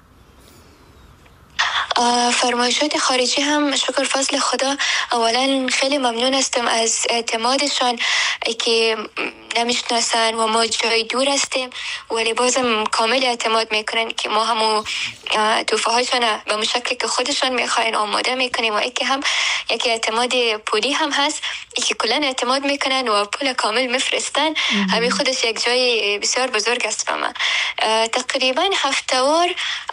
فرمایشات خارجی هم شکر فضل خدا اولا خیلی ممنون هستم از اعتمادشان که نمیشناسن و ما جای دور هستیم ولی بازم کامل اعتماد میکنن که ما همو توفه هایشان به مشکل که خودشان میخواین آماده میکنیم و ایکی هم یکی اعتماد پولی هم هست که کلن اعتماد میکنن و پول کامل میفرستن. همین خودش یک جای بسیار بزرگ است به من. تقریبا هفتهوار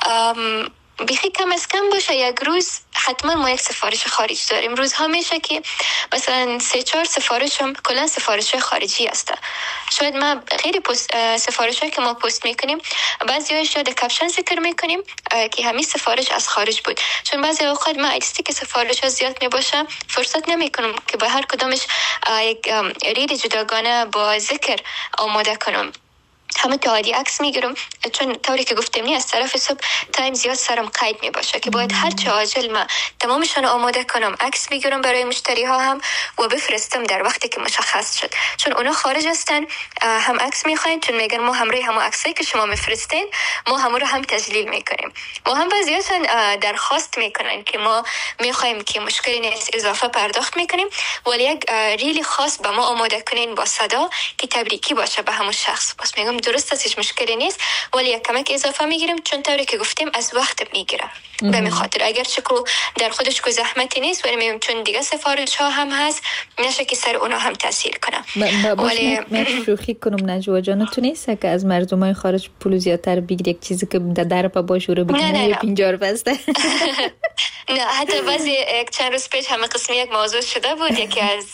بیخی کم از کم باشه یک روز حتما ما یک سفارش خارج داریم. روزها میشه که مثلا سه چهار سفارش هم کلا سفارش خارجی هسته. شاید ما غیر سفارش هایی که ما پست میکنیم بعضی هایش یاد کپشن ذکر میکنیم که همین سفارش از خارج بود، چون بعضی اوقات ما ایستی که سفارش ها زیاد میباشه فرصت نمیکنم که با هر کدامش یک ریل جداگانه با ذکر آماده کنم. همه که عادی عکس میگیرم چون طوری که گفتم نی از طرف صبح تایم زیاد سرم قید میباشه که باید هر چه عاجل ما تمامشون آماده کنم، عکس میگیرم برای مشتری ها هم و بفرستم در وقتی که مشخص شد، چون اونا خارج هستن هم عکس میخواین، چون میگن ما همراه هم عکسایی که شما میفرستین ما هم رو هم تجلیل میکنیم و هم بعضیاشون درخواست میکنن که ما میخوایم که مشکلی نیست اضافه پرداخت میکنیم ولی یک ریلی خاص به ما آماده کنین با صدا که تبریکی باشه به همون شخص. بس میگم درست است، هیچ مشکلی نیست ولی یک کمک اضافه میگیریم چون طوری که گفتیم از وقت میگیره. به می خاطر اگر چکو در خودش کو زحمتی نیست ولی میگم چون دیگه سفارش ها هم هست نشه که سر اونا هم تاثیر کنه. ولی من شوخی کنم نجوا جان تو نیست که از مردمای خارج پول زیادتر بگیری یک چیزی که در در پا باشه رو بگیری یه پنجار بسته. نه حتی بعضی یک چند روز پیش همه قسمی یک موضوع شده بود، یکی از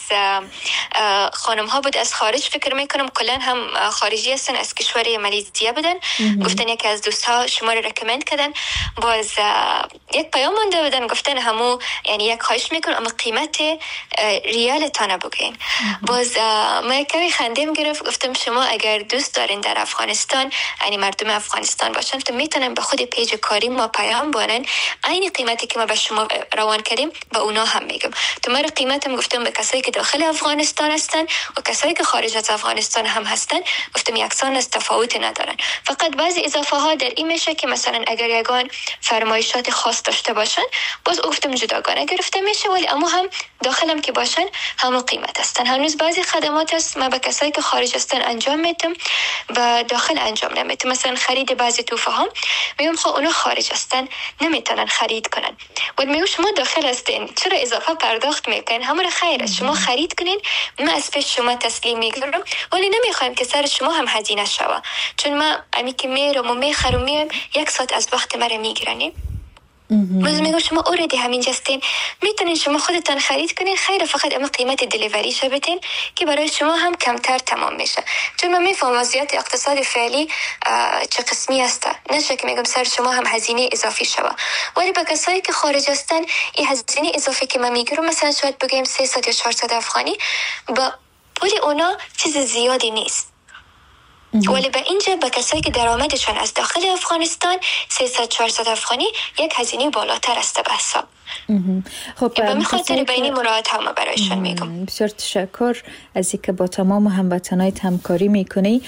خانم ها بود از خارج فکر میکنم کلا هم خارجی هستن از کشور مالزی بودن، گفتن یکی از دوستها شما رو رکمند کردن، باز یک پیام مونده بودن گفتن همو یعنی یک خواهش میکنم اما قیمت ریال تانه بگین. باز ما کمی خندیم گرفت، گفتم شما اگر دوست دارین در افغانستان یعنی مردم افغانستان باشن تو میتونن به خود پیج کاری ما پیام بانن عین قیمتی که ما به شما روان کردیم به اونا هم میگم. تو ما قیمتم گفتم به کسایی که داخل افغانستان هستن و کسایی که خارج از افغانستان هم هستن گفتم یکسان است، تفاوت ندارن. فقط بعضی اضافه ها در این میشه که مثلا اگر یگان فرمایشات خاص داشته باشن باز گفتم جداگانه گرفته میشه ولی اما هم داخلم که باشن همون قیمت هستن. هنوز بعضی خدمات هست ما به کسایی که خارج هستن انجام میدم و داخل انجام نمیدم. مثلا خرید بعضی توفه ها میگم خب اونا خارج هستن نمیتونن خرید کنن ولی میگم شما داخل هستین چرا اضافه پرداخت میکنین؟ همون خیر است شما خرید کنین ما از پیش شما تسلیم میگیرم ولی نمیخوایم که سر شما هم هزینه شوه، چون ما امی که میرم و میخرم میام یک ساعت از وقت مرا میگیرنیم. باز میگم شما اوردی همینجا هستین میتونین شما خودتان خرید کنین خیر، فقط اما قیمت دلیوری شو بدین که برای شما هم کمتر تمام میشه، چون من میفهمم وضعیت اقتصادی فعلی چه قسمی است، نشه که میگم سر شما هم هزینه اضافی شوه ولی به کسایی که خارج هستن این هزینه اضافی که من میگیرم مثلا شاید بگیم سیصد یا چهارصد افغانی با پول اونا چیز زیادی نیست. ولی به اینجا به کسایی که درآمدشان از داخل افغانستان سیصد چهارصد افغانی یک هزینه بالاتر است به حساب. خب به می خاطر بینی مراعات هم برایشان میگم. بسیار تشکر از اینکه با تمام هموطنای همکاری میکنی.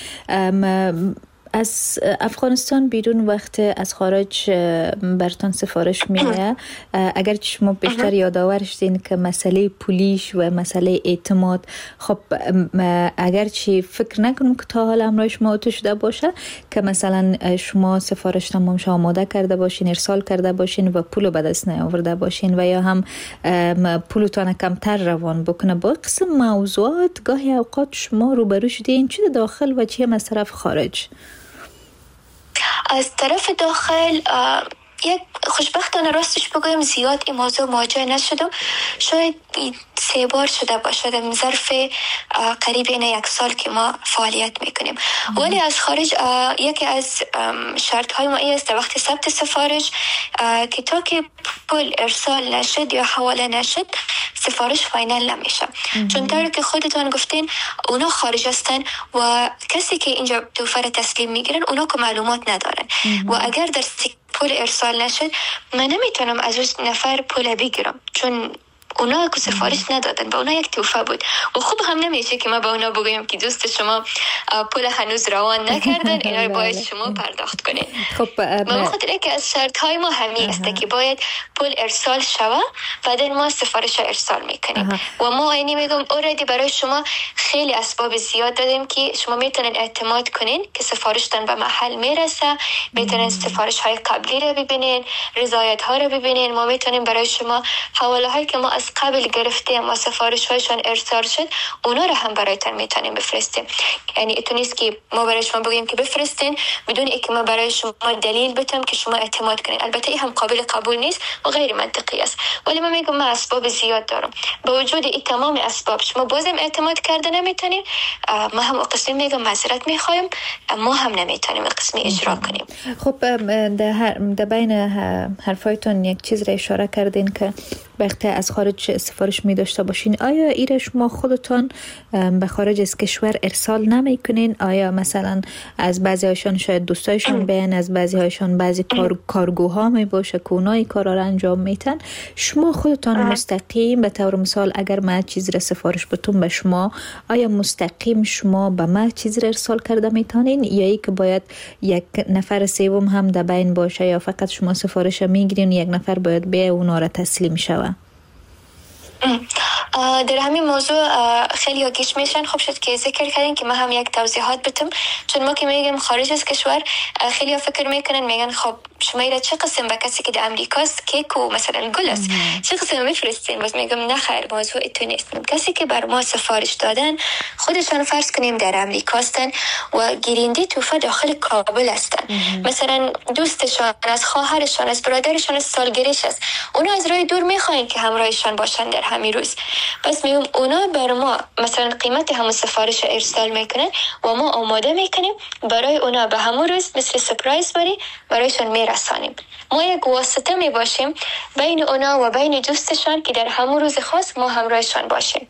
از افغانستان بیرون وقت از خارج برتان سفارش میاد، اگر شما بیشتر یادآورش دین که مسئله پولیش و مسئله اعتماد، خب اگر چی فکر نکنم که تا حالا همراه شما تو شده باشه که مثلا شما سفارش تمام شما آماده کرده باشین، ارسال کرده باشین و پولو به دست نیاورده باشین و یا هم پولتان کمتر روان بکنه. با قسم موضوعات گاهی اوقات شما روبرو شدین چه داخل و چه از طرف خارج؟ از طرف داخل یک خوشبختانه راستش بگویم زیاد این موضوع مواجه نشدم. شاید سه بار شده باشه در ظرف قریب این یک سال که ما فعالیت میکنیم. ولی از خارج یکی از شرط های ما این است وقتی ثبت سفارش که تا که پول ارسال نشد یا حواله نشد سفارش فاینال نمیشه. چون طوری که خودتان گفتین اونا خارج هستن و کسی که اینجا توفر تسلیم میگیرن اونا که معلومات ندارن و اگر در پول ارسال نشد من نمیتونم از اون نفر پول بگیرم چون اونا که سفارش ندادن به اونا یک توفه بود و خوب هم نمیشه که ما به اونا بگویم که دوست شما پول هنوز روان نکردن اینا رو باید شما پرداخت کنین. خب به خاطر که از شرط های ما همین است که باید پول ارسال شوه بعد ما سفارش ارسال میکنیم و ما اینی میگم اوردی برای شما خیلی اسباب زیاد دادیم که شما میتونن اعتماد کنین که سفارشتان به محل میرسه، میتونن سفارش های قبلی رو ببینین، رضایت ها رو ببینین. ما میتونیم برای شما حواله هایی که ما از قبل گرفتیم و سفارش هایشان ارسال شد اونا رو هم برایتان میتونیم بفرستیم. یعنی اتو نیست که ما برای شما بگیم که بفرستین بدون اینکه ما برای شما دلیل بتم که شما اعتماد کنین. البته این هم قابل قبول نیست و غیر منطقی است ولی من میگم ما اسباب زیاد دارم. با وجود این تمام اسباب شما بازم اعتماد کرده نمیتونین. ما هم قسمی میگم معذرت میخوایم ما هم نمیتونیم قسمی اجرا کنیم. خب در بین حرفایتون یک چیز را اشاره کردین که وقتی از خارج سفارش می داشته باشین آیا ایره شما خودتان به خارج از کشور ارسال نمی کنین؟ آیا مثلا از بعضی هایشان شاید دوستایشان بیان، از بعضی هایشان بعضی کار، کارگوها می باشه که اونایی کارا را انجام میتن، شما خودتان مستقیم به طور مثال اگر ما چیز را سفارش بتون به شما آیا مستقیم شما به ما چیز را ارسال کرده میتونین یا ای که باید یک نفر سوم هم در بین باشه یا فقط شما سفارش میگیرین یک نفر باید به اونا را تسلیم شوه؟ در همین موضوع خیلی ها گیش میشن. خوب شد که ذکر کردین که ما هم یک توضیحات بتم چون ما که میگیم خارج از کشور خیلی ها فکر میکنن میگن خب شما ایره چه قسم به کسی که در امریکاست کیک و مثلا گل است چه قسم میفرستین؟ باز میگم نه خیر موضوع اتو نیست. کسی که بر ما سفارش دادن خودشان فرض کنیم در امریکاستن و گیرنده توفه داخل کابل هستن، مثلا دوستشان از خواهرشان از برادرشان از سالگریش است، اونا از راه دور میخواین که همراهشان باشن در همین روز. پس میگم اونا بر ما مثلا قیمت همون سفارش ارسال میکنن و ما آماده میکنیم برای اونا به همون روز مثل سپرایز بری برایشان میرسانیم. ما یک واسطه میباشیم بین اونا و بین دوستشان که در همون روز خاص ما همراهشان باشیم.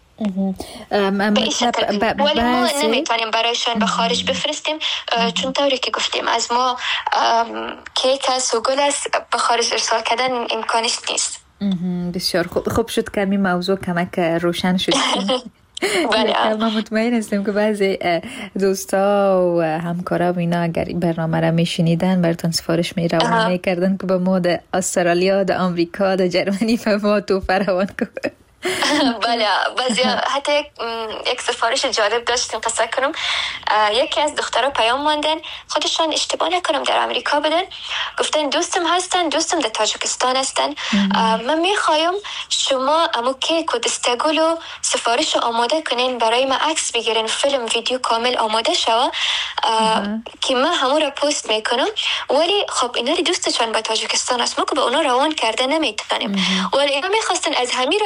ولی ما نمیتونیم برایشان به خارج بفرستیم چون طوری که گفتیم از ما کیک است و گل است به خارج ارسال کردن امکانش نیست. بسیار خوب. خوب شد که این موضوع کمک روشن شد. بله. من مطمئن هستم که بعضی دوستا و همکارا و اینا اگر برنامه را میشنیدن براتون سفارش می روان میکردن که به ما در استرالیا، در آمریکا، در جرمنی به ما توفه روان کنه. بله بعضی حتی یک سفارش جالب داشتیم قصه کنم. یکی از دخترها پیام ماندن خودشان اشتباه نکنم در امریکا بدن، گفتن دوستم هستن، دوستم در تاجیکستان هستن، من میخوایم شما امو کیک و دستگل و سفارش آماده کنین برای ما عکس بگیرین، فیلم ویدیو کامل آماده شوه که من همون را پست میکنم. ولی خب اینا دوستشان به تاجیکستان است، ما که به اونا روان کرده نمیتونیم. ولی اینا میخواستن از همین را تجلیل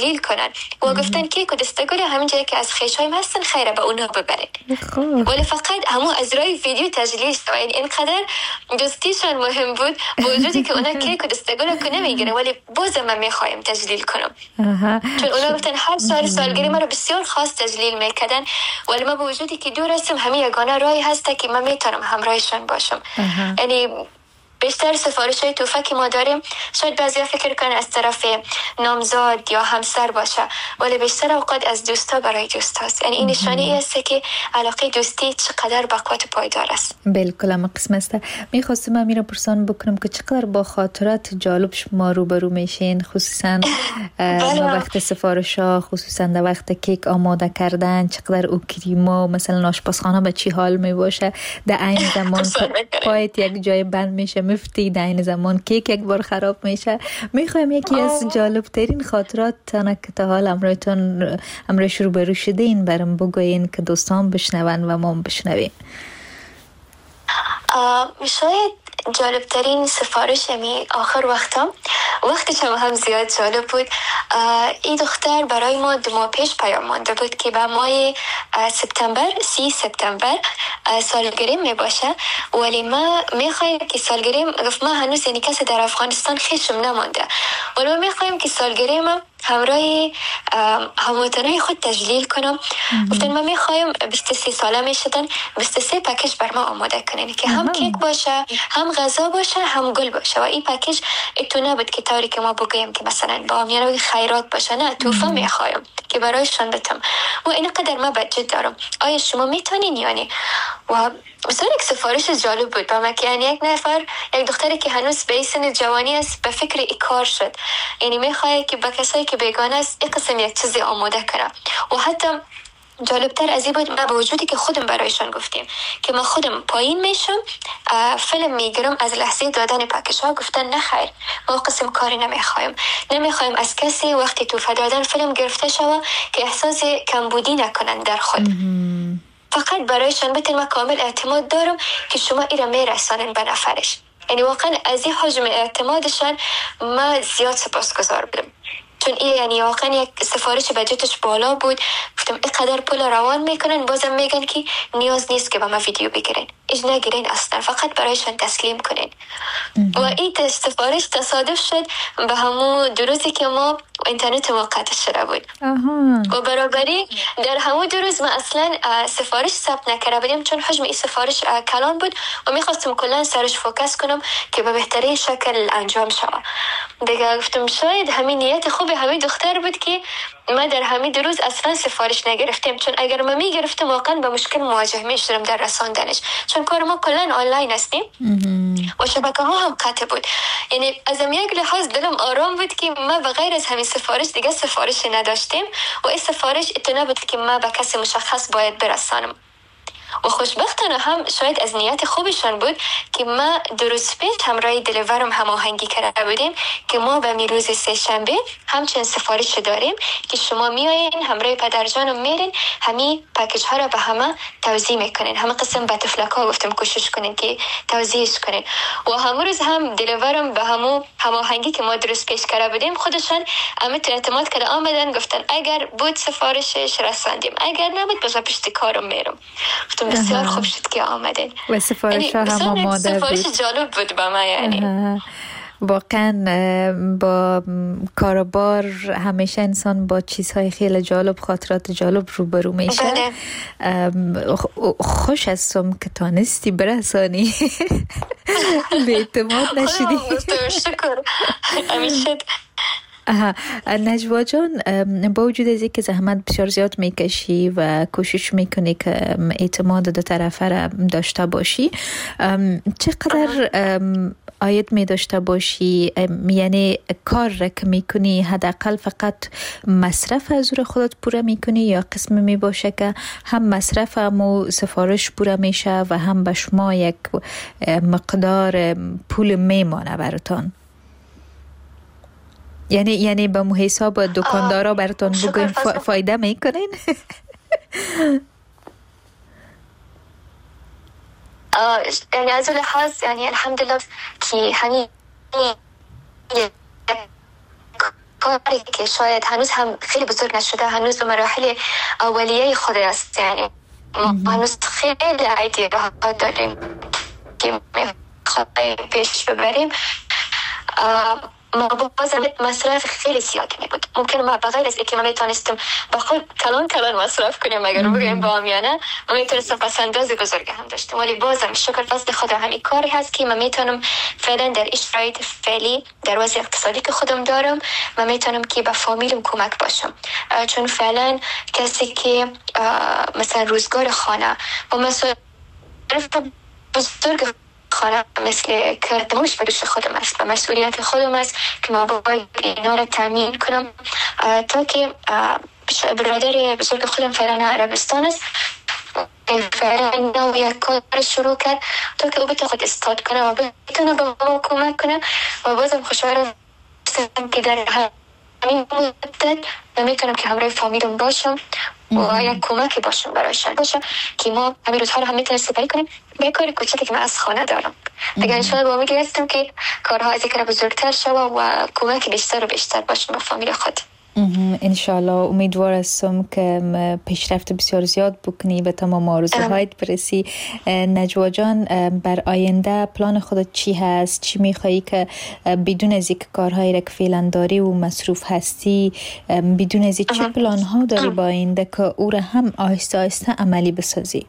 تجلیل کنن و گفتن کیک و دستگل همین جایی که از خیشایم هستن خیره به اونها ببرین، ولی فقط همون از روی ویدیو تجلیل شد. یعنی اینقدر دوستیشان مهم بود با وجودی که اونا کیک و دستگل رو نمیگیرن، ولی بازم من میخوایم تجلیل کنم. چون اونا گفتن هر سال سالگیری من رو بسیار خاص تجلیل میکردن، ولی ما با وجودی که دور هستم همین یگانه راهی هسته که من میتونم همراهشان باشم. یعنی بیشتر سفارش های توفه که ما داریم شاید بعضی ها فکر کنن از طرف نامزاد یا همسر باشه، ولی بیشتر اوقات از دوستا برای دوست هست. یعنی این نشانه ای است که علاقه دوستی چقدر با قوت پایدار است. بالکل هم قسم است. میخواستم من میرا پرسان بکنم که چقدر با خاطرات جالب شما روبرو میشین، خصوصا در وقت سفارش ها، خصوصا در وقت کیک آماده کردن، چقدر او کریما مثلا آشپزخانه به چی حال میباشه، در این زمان پایت یک جای بند میشه مفتی، در این زمان کیک یک بار خراب میشه. میخوایم یکی از جالب ترین خاطرات تانه که تا حال امرایتون امرایش رو برو شده این برم بگوین که دوستان بشنون و ما بشنویم. شاید جالب ترین سفارش امی آخر وقتم وقتی شما هم زیاد جالب بود. این دختر برای ما دو ماه پیش پیام مانده بود که به ماه سپتامبر سی سپتامبر سالگریم می باشه، ولی ما می خواهیم که سالگریم گفت ما هنوز یعنی کسی در افغانستان خیشم نمانده، ولی ما می خواهیم که سالگریم همراه هموطنای خود تجلیل کنم. گفتن ما می خواهیم بیست و سه ساله می شدن بیست و سه پکیج بر ما آماده کنین که هم کیک باشه، هم غذا باشه، هم گل باشه. و این پکیج اتو نبود که طوری که ما بگویم که مثلا با میانه خیرات باشه، نه، توفه می خواهیم که برایشان بتم. و اینقدر ما بجد دارم، آیا شما میتونین؟ یعنی و مثلا یک سفارش جالب بود با من که یعنی یک نفر، یک دختری که هنوز به سن جوانی است به فکر ای کار شد، یعنی میخواد که با کسایی که بیگانه است این قسم یک چیزی آماده کنه. و حتی جالبتر از این بود ما با وجودی که خودم برایشان گفتیم که ما خودم پایین میشم فیلم میگیرم از لحظه دادن پکیج ها، گفتن نه خیر، ما قسم کاری نمیخوایم نمیخوایم از کسی وقتی توفه دادن فیلم گرفته شوه که احساس کمبودی نکنن در خود. فقط برایشان بتین ما کامل اعتماد دارم که شما ایره میرسانن به نفرش. یعنی واقعا از این حجم اعتمادشان ما زیاد سپاسگزار بودم، چون این یعنی واقعا یک سفارش بجتش بالا بود. گفتم اینقدر پول روان میکنن بازم میگن که نیاز نیست که با ما ویدیو بگیرین، ایش نگیرین اصلا، فقط برایشان تسلیم کنین. و این سفارش تصادف شد به همون دو روزی که ما اینترنت ما قطع شده بود. و برابری در همون دو روز ما اصلا سفارش ثبت نکرده بودیم، چون حجم این سفارش کلان بود و میخواستم کلا سرش فوکس کنم که به بهترین شکل انجام شود. دیگه گفتم شاید همین نیت خوب همین دختر بود که ما در همین دو روز اصلا سفارش نگرفتیم، چون اگر ما میگرفتم واقعا با مشکل مواجه میشدم در رساندنش، چون کار ما کلا آنلاین هستیم و شبکه ها هم قطع بود. یعنی از یک لحاظ دلم آرام بود که ما بغیر از همین سفارش دیگه سفارش نداشتیم و این سفارش اتنا بود که ما به کسی مشخص باید برسانم. و خوشبختانه هم شاید از نیت خوبشان بود که ما دو روز پیش همراه دلیورم هماهنگی کرده بودیم که ما به روز سه شنبه همچنین سفارش داریم که شما میایین همراه پدرجانم میرین همین پکیج ها را به همه توزیع میکنین، همه قسم به تفلک ها گفتم کوشش کنین که توزیعش کنین. و همون روز هم دلیورم به همون هماهنگی که ما درست پیش کرده بودیم خودشان امت اعتماد کرده آمدن، گفتن اگر بود سفارشش رساندیم، اگر نبود بذار پشت کارم میرم. بسیار خوب شد که آمدین و سفارش ها هم آماده بود. سفارش جالب بود با من. یعنی واقعا با کاروبار همیشه انسان با چیزهای خیلی جالب، خاطرات جالب روبرو میشه. خوش هستم که تانستی برسانی. به اعتماد نشدی. شکر همیشه. نجوا جان، با وجود از اینکه زحمت بسیار زیاد میکشی و کوشش میکنی که اعتماد دو طرفه را داشته باشی، چقدر عاید می داشته باشی؟ یعنی کار را که میکنی حداقل فقط مصرف از روی خودت پوره میکنی یا قسم می باشه که هم مصرف هم سفارش پوره میشه و هم به شما یک مقدار پول میمانه براتان؟ یعنی یعنی به مو حساب دکاندارا براتون بگوین فا فایده میکنین؟ یعنی از لحاظ یعنی الحمدلله که همین کاری که شاید هنوز هم خیلی بزرگ نشده، هنوز به مراحل اولیه خود است. یعنی ما هنوز خیلی ایده ها داریم که میخوایم پیش ببریم. ما بازم مصرف خیلی زیادی می بود. ممکن ما بغیر از اینکه ما میتونستیم با خود کلان کلان مصرف کنیم، اگر بگیم با آمیانه، ما میتونستیم پس انداز بزرگ هم داشتیم. ولی بازم شکر فضل خدا همین کاری هست که ما میتونم فعلا در شرایط فعلی در وضع اقتصادی که خودم دارم، ما میتونم که به فامیلم کمک باشم. چون فعلا کسی که مثلا روزگار خانه و مصرف بزرگ خانه مثل که تمامش به دوش خودم است و مسئولیت خودم است که ما باید اینا را تامین کنم. تا که برادر بزرگ خودم فعلا عربستان است، فعلا اینا یک کار شروع کرد تا که او بتونه خود استاد کنه و بتونه به ما کمک کنه. و بازم خوشحالم که در همین مدت میتونم که همراه فامیلم باشم و یک کمکی باشم برایشان باشم که ما همین روزها رو هم میتونیم سپری کنیم به کاری کوچکی که من از خانه دارم. اگر انشاءالله با امید هستم که کارها از یک بزرگتر شود و کمک بیشتر و بیشتر باشم به فامیل خود. انشالله امیدوار هستم که پیشرفت بسیار زیاد بکنی، به تمام آرزوهایت برسی. نجوا جان، بر آینده پلان خودت چی هست؟ چی میخوایی که بدون از یک کارهایی را که فعلا داری و مصروف هستی، بدون از چه پلان ها داری با آینده که او را هم آهسته آهسته عملی بسازی؟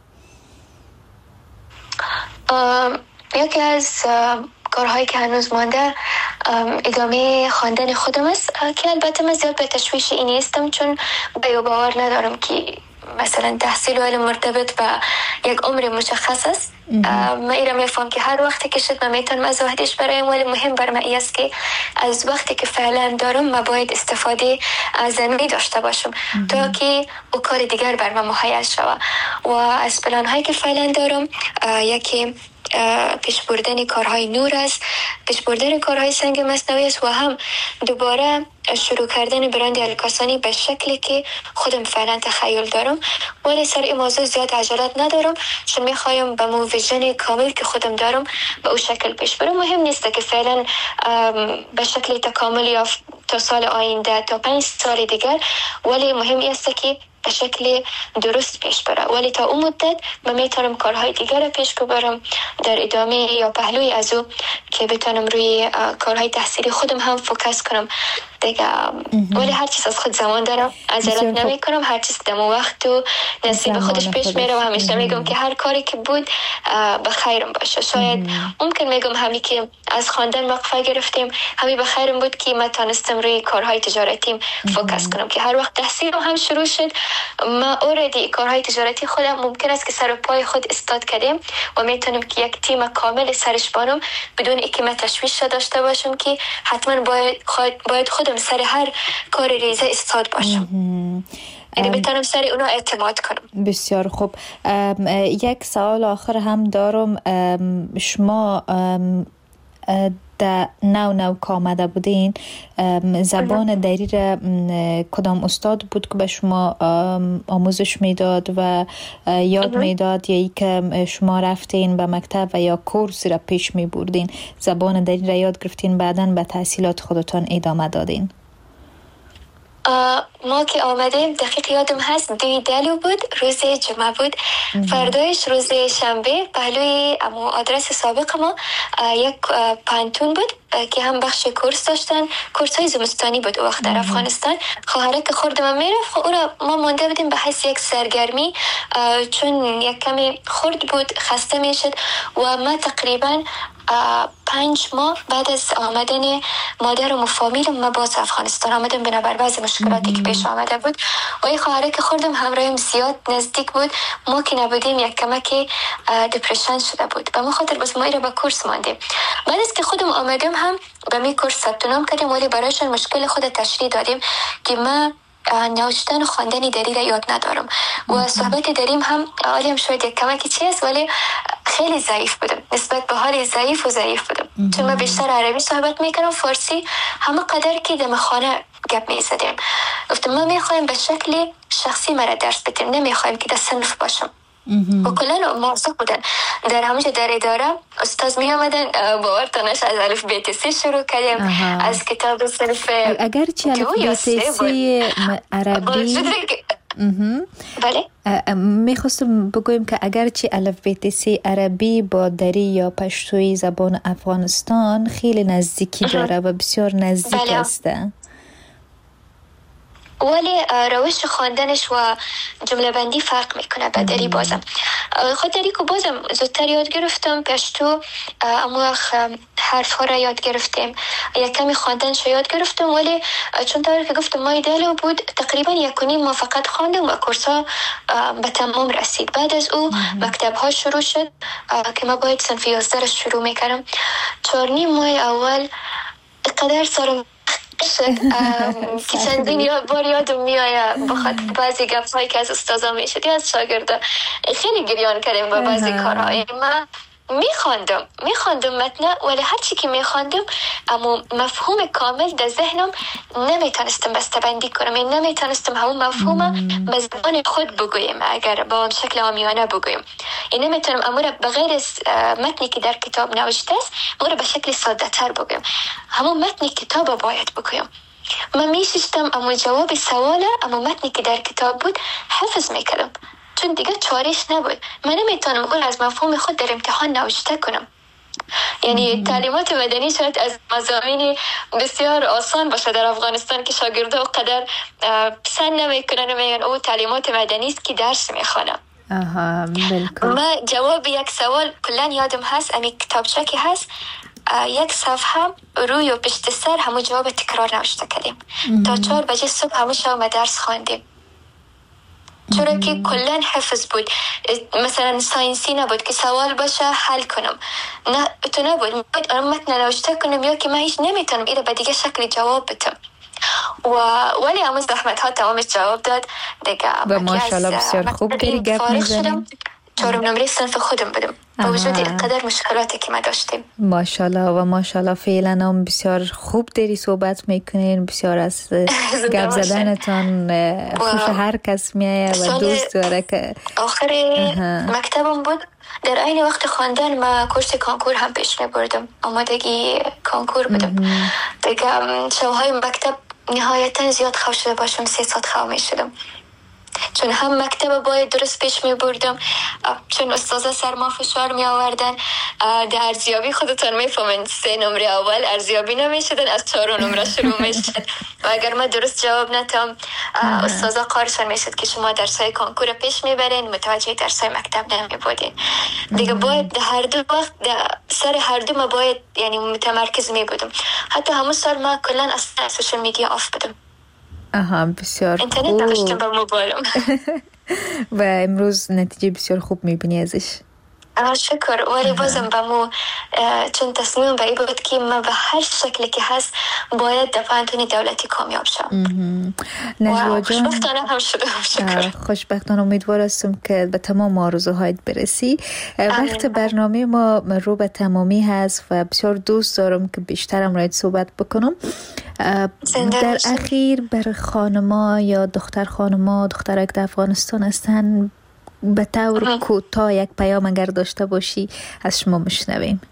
یکی از کارهایی که هنوز مانده ادامه خواندن خودم است که البته من زیاد به تشویش این نیستم، چون به باور ندارم که مثلا تحصیل و علم مرتبط به یک عمر مشخص است. من ایرا میفهم که هر وقتی که شد من میتونم از وحدش برایم، ولی مهم بر من است که از وقتی که فعلا دارم من باید استفاده زمینی داشته باشم تا که او کار دیگر بر من مهیا شود. و از پلان هایی که فعلا دارم یکی پیش بردن کارهای نور است، پیش بردن کارهای سنگ مصنوعی است و هم دوباره شروع کردن برند الکاسانی به شکلی که خودم فعلا تخیل دارم. ولی سر این موضوع زیاد عجلت ندارم، چون میخوایم به مو ویژن کامل که خودم دارم به او شکل پیش برم. مهم نیست که فعلا به شکل تکامل یا تا سال آینده تا پنج سال دیگر، ولی مهم است که به شکل درست پیش بره. ولی تا اون مدت من میتونم کارهای دیگر پیش ببرم در ادامه یا پهلوی از او که بتونم روی کارهای تحصیلی خودم هم فوکس کنم دیگه. ولی هر چیز از خود زمان دارم، عجلت نمی کنم، هر چیز دم وقت و نصیب خودش پیش میره. و همیشه میگم که هر کاری که بود به خیرم باشه. شاید ممکن میگم همی که از خواندن وقفه گرفتیم همی به خیرم بود که من تانستم روی کارهای تجارتیم فوکس کنم که هر وقت تحصیل هم شروع شد ما اوردی کارهای تجارتی خودم ممکن است که سر و پای خود استاد کردیم و میتونم که یک تیم کامل سرش بانم بدون اینکه من تشویش داشته باشم که حتما باید باید خودم سر هر کار ریزه استاد باشم. یعنی بتونم سر اونا اعتماد کنم. بسیار خوب. یک سوال آخر هم دارم. شما در نو نو که آمده بودین زبان دری را کدام استاد بود که به شما آموزش میداد و یاد میداد، یا ای که شما رفتین به مکتب و یا کورس را پیش می بردین زبان دری را یاد گرفتین بعداً به تحصیلات خودتان ادامه دادین؟ ما که آمدیم دقیق یادم هست دوی دلو بود، روز جمعه بود. فردایش روز شنبه پهلوی امو آدرس سابق ما یک پانتون بود که هم بخش کورس داشتن، کورس های زمستانی بود وقت در افغانستان. خواهره که خورد من میرفت او را ما مانده بودیم به حیث یک سرگرمی، چون یک کمی خورد بود خسته میشد و ما تقریبا پنج ماه بعد از آمدن مادر و فامیلم ما باز افغانستان آمدم بنابر بعضی مشکلاتی که پیش آمده بود و این خواهره که خوردم همراهیم زیاد نزدیک بود. ما که نبودیم یک کمکی دپرشن شده بود به ما خاطر بس ما ایره با کورس ماندیم. بعد از که خودم آمدم هم به می کورس ثبت نام کردیم ولی برایشان مشکل خود تشریح دادیم که ما نوشتن و خواندن دری را یاد ندارم و صحبت دریم هم عالم شاید یک کمکی چی است ولی خیلی ضعیف بودم، نسبت به حال ضعیف و ضعیف بودم چون من بیشتر عربی صحبت میکنم، فارسی همه قدر که دم خانه گپ میزدیم. گفتم ما میخوایم به شکل شخصی مرا درس بدیم، نمیخوایم که در صنف باشم. و کلا موافق بودن. در همونجا در اداره استاد می آمدن باورتانش از الف ب ت س شروع کردیم. آها. از کتاب صنف اگر چه الف ب ت س عربی بله میخواستم بگویم که اگرچه الف ب ت س عربی با دری یا پشتوی زبان افغانستان خیلی نزدیکی داره و بسیار نزدیک بله. است، ولی روش خواندنش و جمله بندی فرق میکنه با دری. بازم خود دری که بازم زودتر یاد گرفتم، پشتو اما حرف ها را یاد گرفتیم، یک کمی خواندنش یاد گرفتم، ولی چون طوری که گفتم مای دلو بود تقریبا یک و نیم ما فقط خواندم و کورس ها به تمام رسید. بعد از او مکتب ها شروع شد که ما باید صنف یازده شروع میکردم. چهار نیم ماه اول قدر سرم که چندین یا بار یادم میآید بخاطر بعضی گپ‌هایی که از استادا میشد یا از شاگردا خیلی گریان کردیم با بعضی کارهای. من میخواندم میخواندم متن، ولی هر چی که میخواندم اما مفهوم کامل در ذهنم نمیتونستم بسته‌بندی کنم، این نمیتونستم همون مفهوم به زبان خود بگویم، اگر با شکل عامیانه بگویم این نمیتونم امور بغیر از متنی که در کتاب نوشته است امور به شکل ساده تر بگویم، همون متن کتاب باید بگویم. من میشستم اما جواب سواله اما متنی که در کتاب بود حفظ میکردم، چون دیگه چارش نبود. من نمیتونم اون از مفهوم خود در امتحان نوشته کنم. یعنی تعلیمات مدنی شاید از مضامین بسیار آسان باشه در افغانستان که شاگردا قدر پسند نمیکنن و میگن او تعلیمات مدنی است که درس میخوانم. آها بالکل. ما جواب یک سوال کلا یادم هست، امی کتابچه که هست یک صفحه روی و پشت سر همون جواب تکرار نوشته کردیم تا چهار بجه صبح همون شب درس خواندیم، چرا که کلن حفظ بود. مثلا ساینسی نبود که سوال باشه حل کنم، نه تو نبود باید متن نوشته کنم یا که من هیچ نمیتونم ایره به دیگه شکل جواب بدم. و ولی همون زحمت ها تمامش جواب داد دیگه. و ماشاءالله بسیار خوب داری گپ میزنیم. چهارم نمره صنف خودم بدم با وجود اینقدر مشکلاتی که ما داشتیم. ماشاءالله و ماشاءالله فعلا هم بسیار خوب داری صحبت میکنین، بسیار از گپ زدنتان خوش هر کس میایه و دوست داره. که آخر مکتبم بود در این وقت خواندن ما کورس کانکور هم پیش میبردم، آمادگی کانکور بدم دیگه. شبهای مکتب نهایتا زیاد خواب شده باشم، سه ساعت خواب میشدم چون هم مکتب باید درست پیش می بردم، چون استاذا سر ما فشار می آوردن. در ارزیابی خودتان می فهمند سه نمره اول ارزیابی نمی شدن، از چهار نمره شروع می شد و اگر ما درست جواب ندم استاذا قارشان می شد که شما درسای کانکور پیش می برین، متوجه درسای مکتب نمی بودین دیگه. باید در هر دو وقت سر هر دو ما باید یعنی متمرکز می بودم. حتی همون سال ما کلن اصلا سوشل میدیا آف بدم. آها بسیار خوب. اینترنت نداشتم با موبایلم و امروز نتیجه بسیار خوب میبینی ازش. شکر. ولی بازم با مو چون تصمیم به این بود که من به هر شکلی که هست باید در پانتون دولتی کامیاب شم. نجوا جان خوشبختانه هم شدم. شکر. خوشبختانه امیدوار هستم که به تمام آرزوهایت برسی. وقت برنامه ما رو به تمامی هست و بسیار دوست دارم که بیشترم راید صحبت بکنم. در اخیر بر خانما یا دختر خانما دخترک در افغانستان هستن به طور کوتاه یک پیام اگر داشته باشی از شما میشنویم.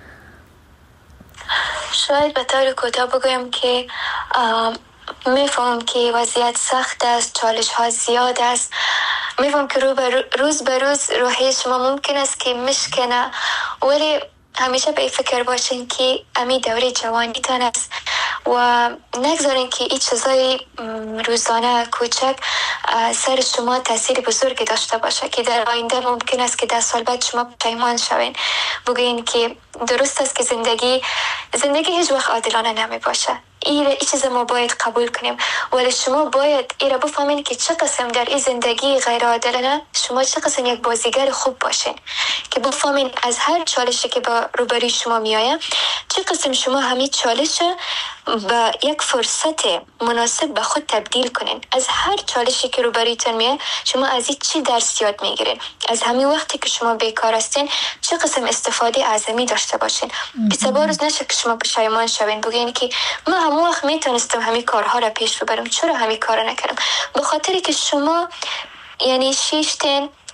شاید به طور کوتاه بگویم که میفهمم که وضعیت سخت است، چالش ها زیاد است، میفهمم که رو بر روز به روز روحی شما ممکن است که مشکنه، ولی همیشه به فکر باشین که امی دوره جوانی تان است و نگذارین که این چیزای روزانه کوچک سر شما تاثیر بزرگی داشته باشه که در آینده ممکن است که ده سال بعد شما پشیمان شوین. بگوین که درست است که زندگی زندگی هیچ وقت عادلانه نمی باشه، این چیز ما باید قبول کنیم، ولی شما باید ایره بفهمین که چه قسم در این زندگی غیر عادلانه شما چه قسم یک بازیگر خوب باشین، که بفهمین از هر چالشی که با روبروی شما میآید چه قسم شما همین چالش با یک فرصت مناسب به خود تبدیل کنین. از هر چالشی که روبرویتون میاد شما از این چی درس یاد میگیرین، از همین وقتی که شما بیکار هستین چه قسم استفاده اعظمی داشته باشین که سه روز نشه که شما پشیمان شوین بگین که من همون وقت میتونستم همین کارها را پیش ببرم، چرا همین کارا نکردم؟ به خاطری که شما یعنی شیشتین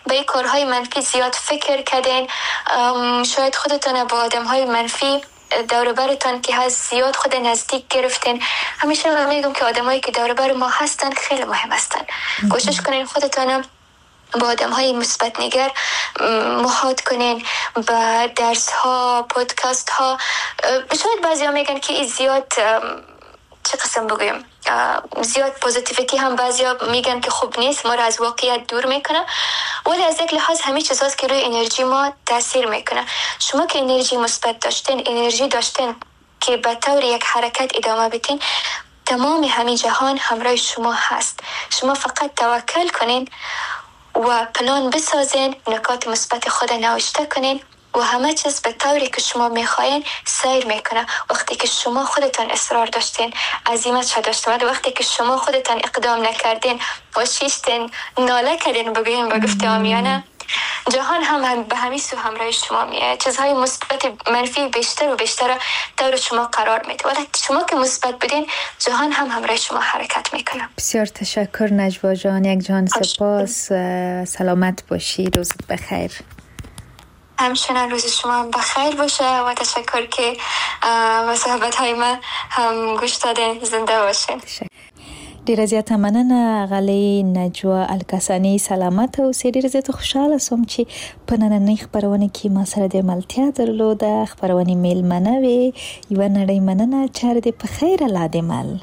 به کارهای منفی زیاد فکر کردین، شاید خودتان با آدمهای منفی دور برتان که هست زیاد خود نزدیک گرفتین. همیشه من میگم که آدمایی که دور بر ما هستن خیلی مهم هستن. کوشش کنین خودتان با آدم‌های مثبت نگر محاط کنین، با درس ها، پادکست ها. شاید بعضی ها میگن که این زیاد چه قسم بگویم زیاد پوزیتیویتی هم بعضی ها میگن که خوب نیست، ما را از واقعیت دور میکنه، ولی از یک لحاظ همه چیز هست که روی انرژی ما تاثیر میکنه. شما که انرژی مثبت داشتین، انرژی داشتین که به طور یک حرکت ادامه بدین، تمام همین جهان همراه شما هست. شما فقط توکل کنین و پلان بسازین، نکات مثبت خود نوشته کنین و همه چیز به طوری که شما میخواین سیر میکنه. وقتی که شما خودتان اصرار داشتین، عزیمت شد داشتین، وقتی که شما خودتان اقدام نکردین و شیشتین، ناله کردین، بگوین با گفته آمیانه، جهان هم به همین سو همراه شما میاد. چیزهای مثبت منفی بیشتر و بیشتر دور شما قرار میده، ولی شما که مثبت بودین، جهان هم همراه شما حرکت میکنه. بسیار تشکر نجوا جان، یک جان سپاس. سلامت باشی، روزت بخیر. همچنان روز شما بخیر باشه و تشکر که به صحبت های من هم گوش دادین. زنده باشین. ډیره زیاته مننه غلې نجوا الکسانی. سلامت اوسې. ډیره زیاته خوشاله سوم چې په نننۍ خپرونه کې ما سره د ملتیا درلوده. خپرونې میلمنه وې، یوه نړۍ مننه. چاره دې په خیر الله دې مل.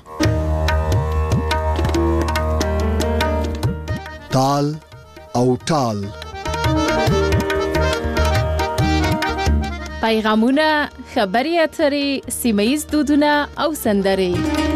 تال او ټال پیغامونه، خبري اترې، سیمه ییز دودونه او سندرې.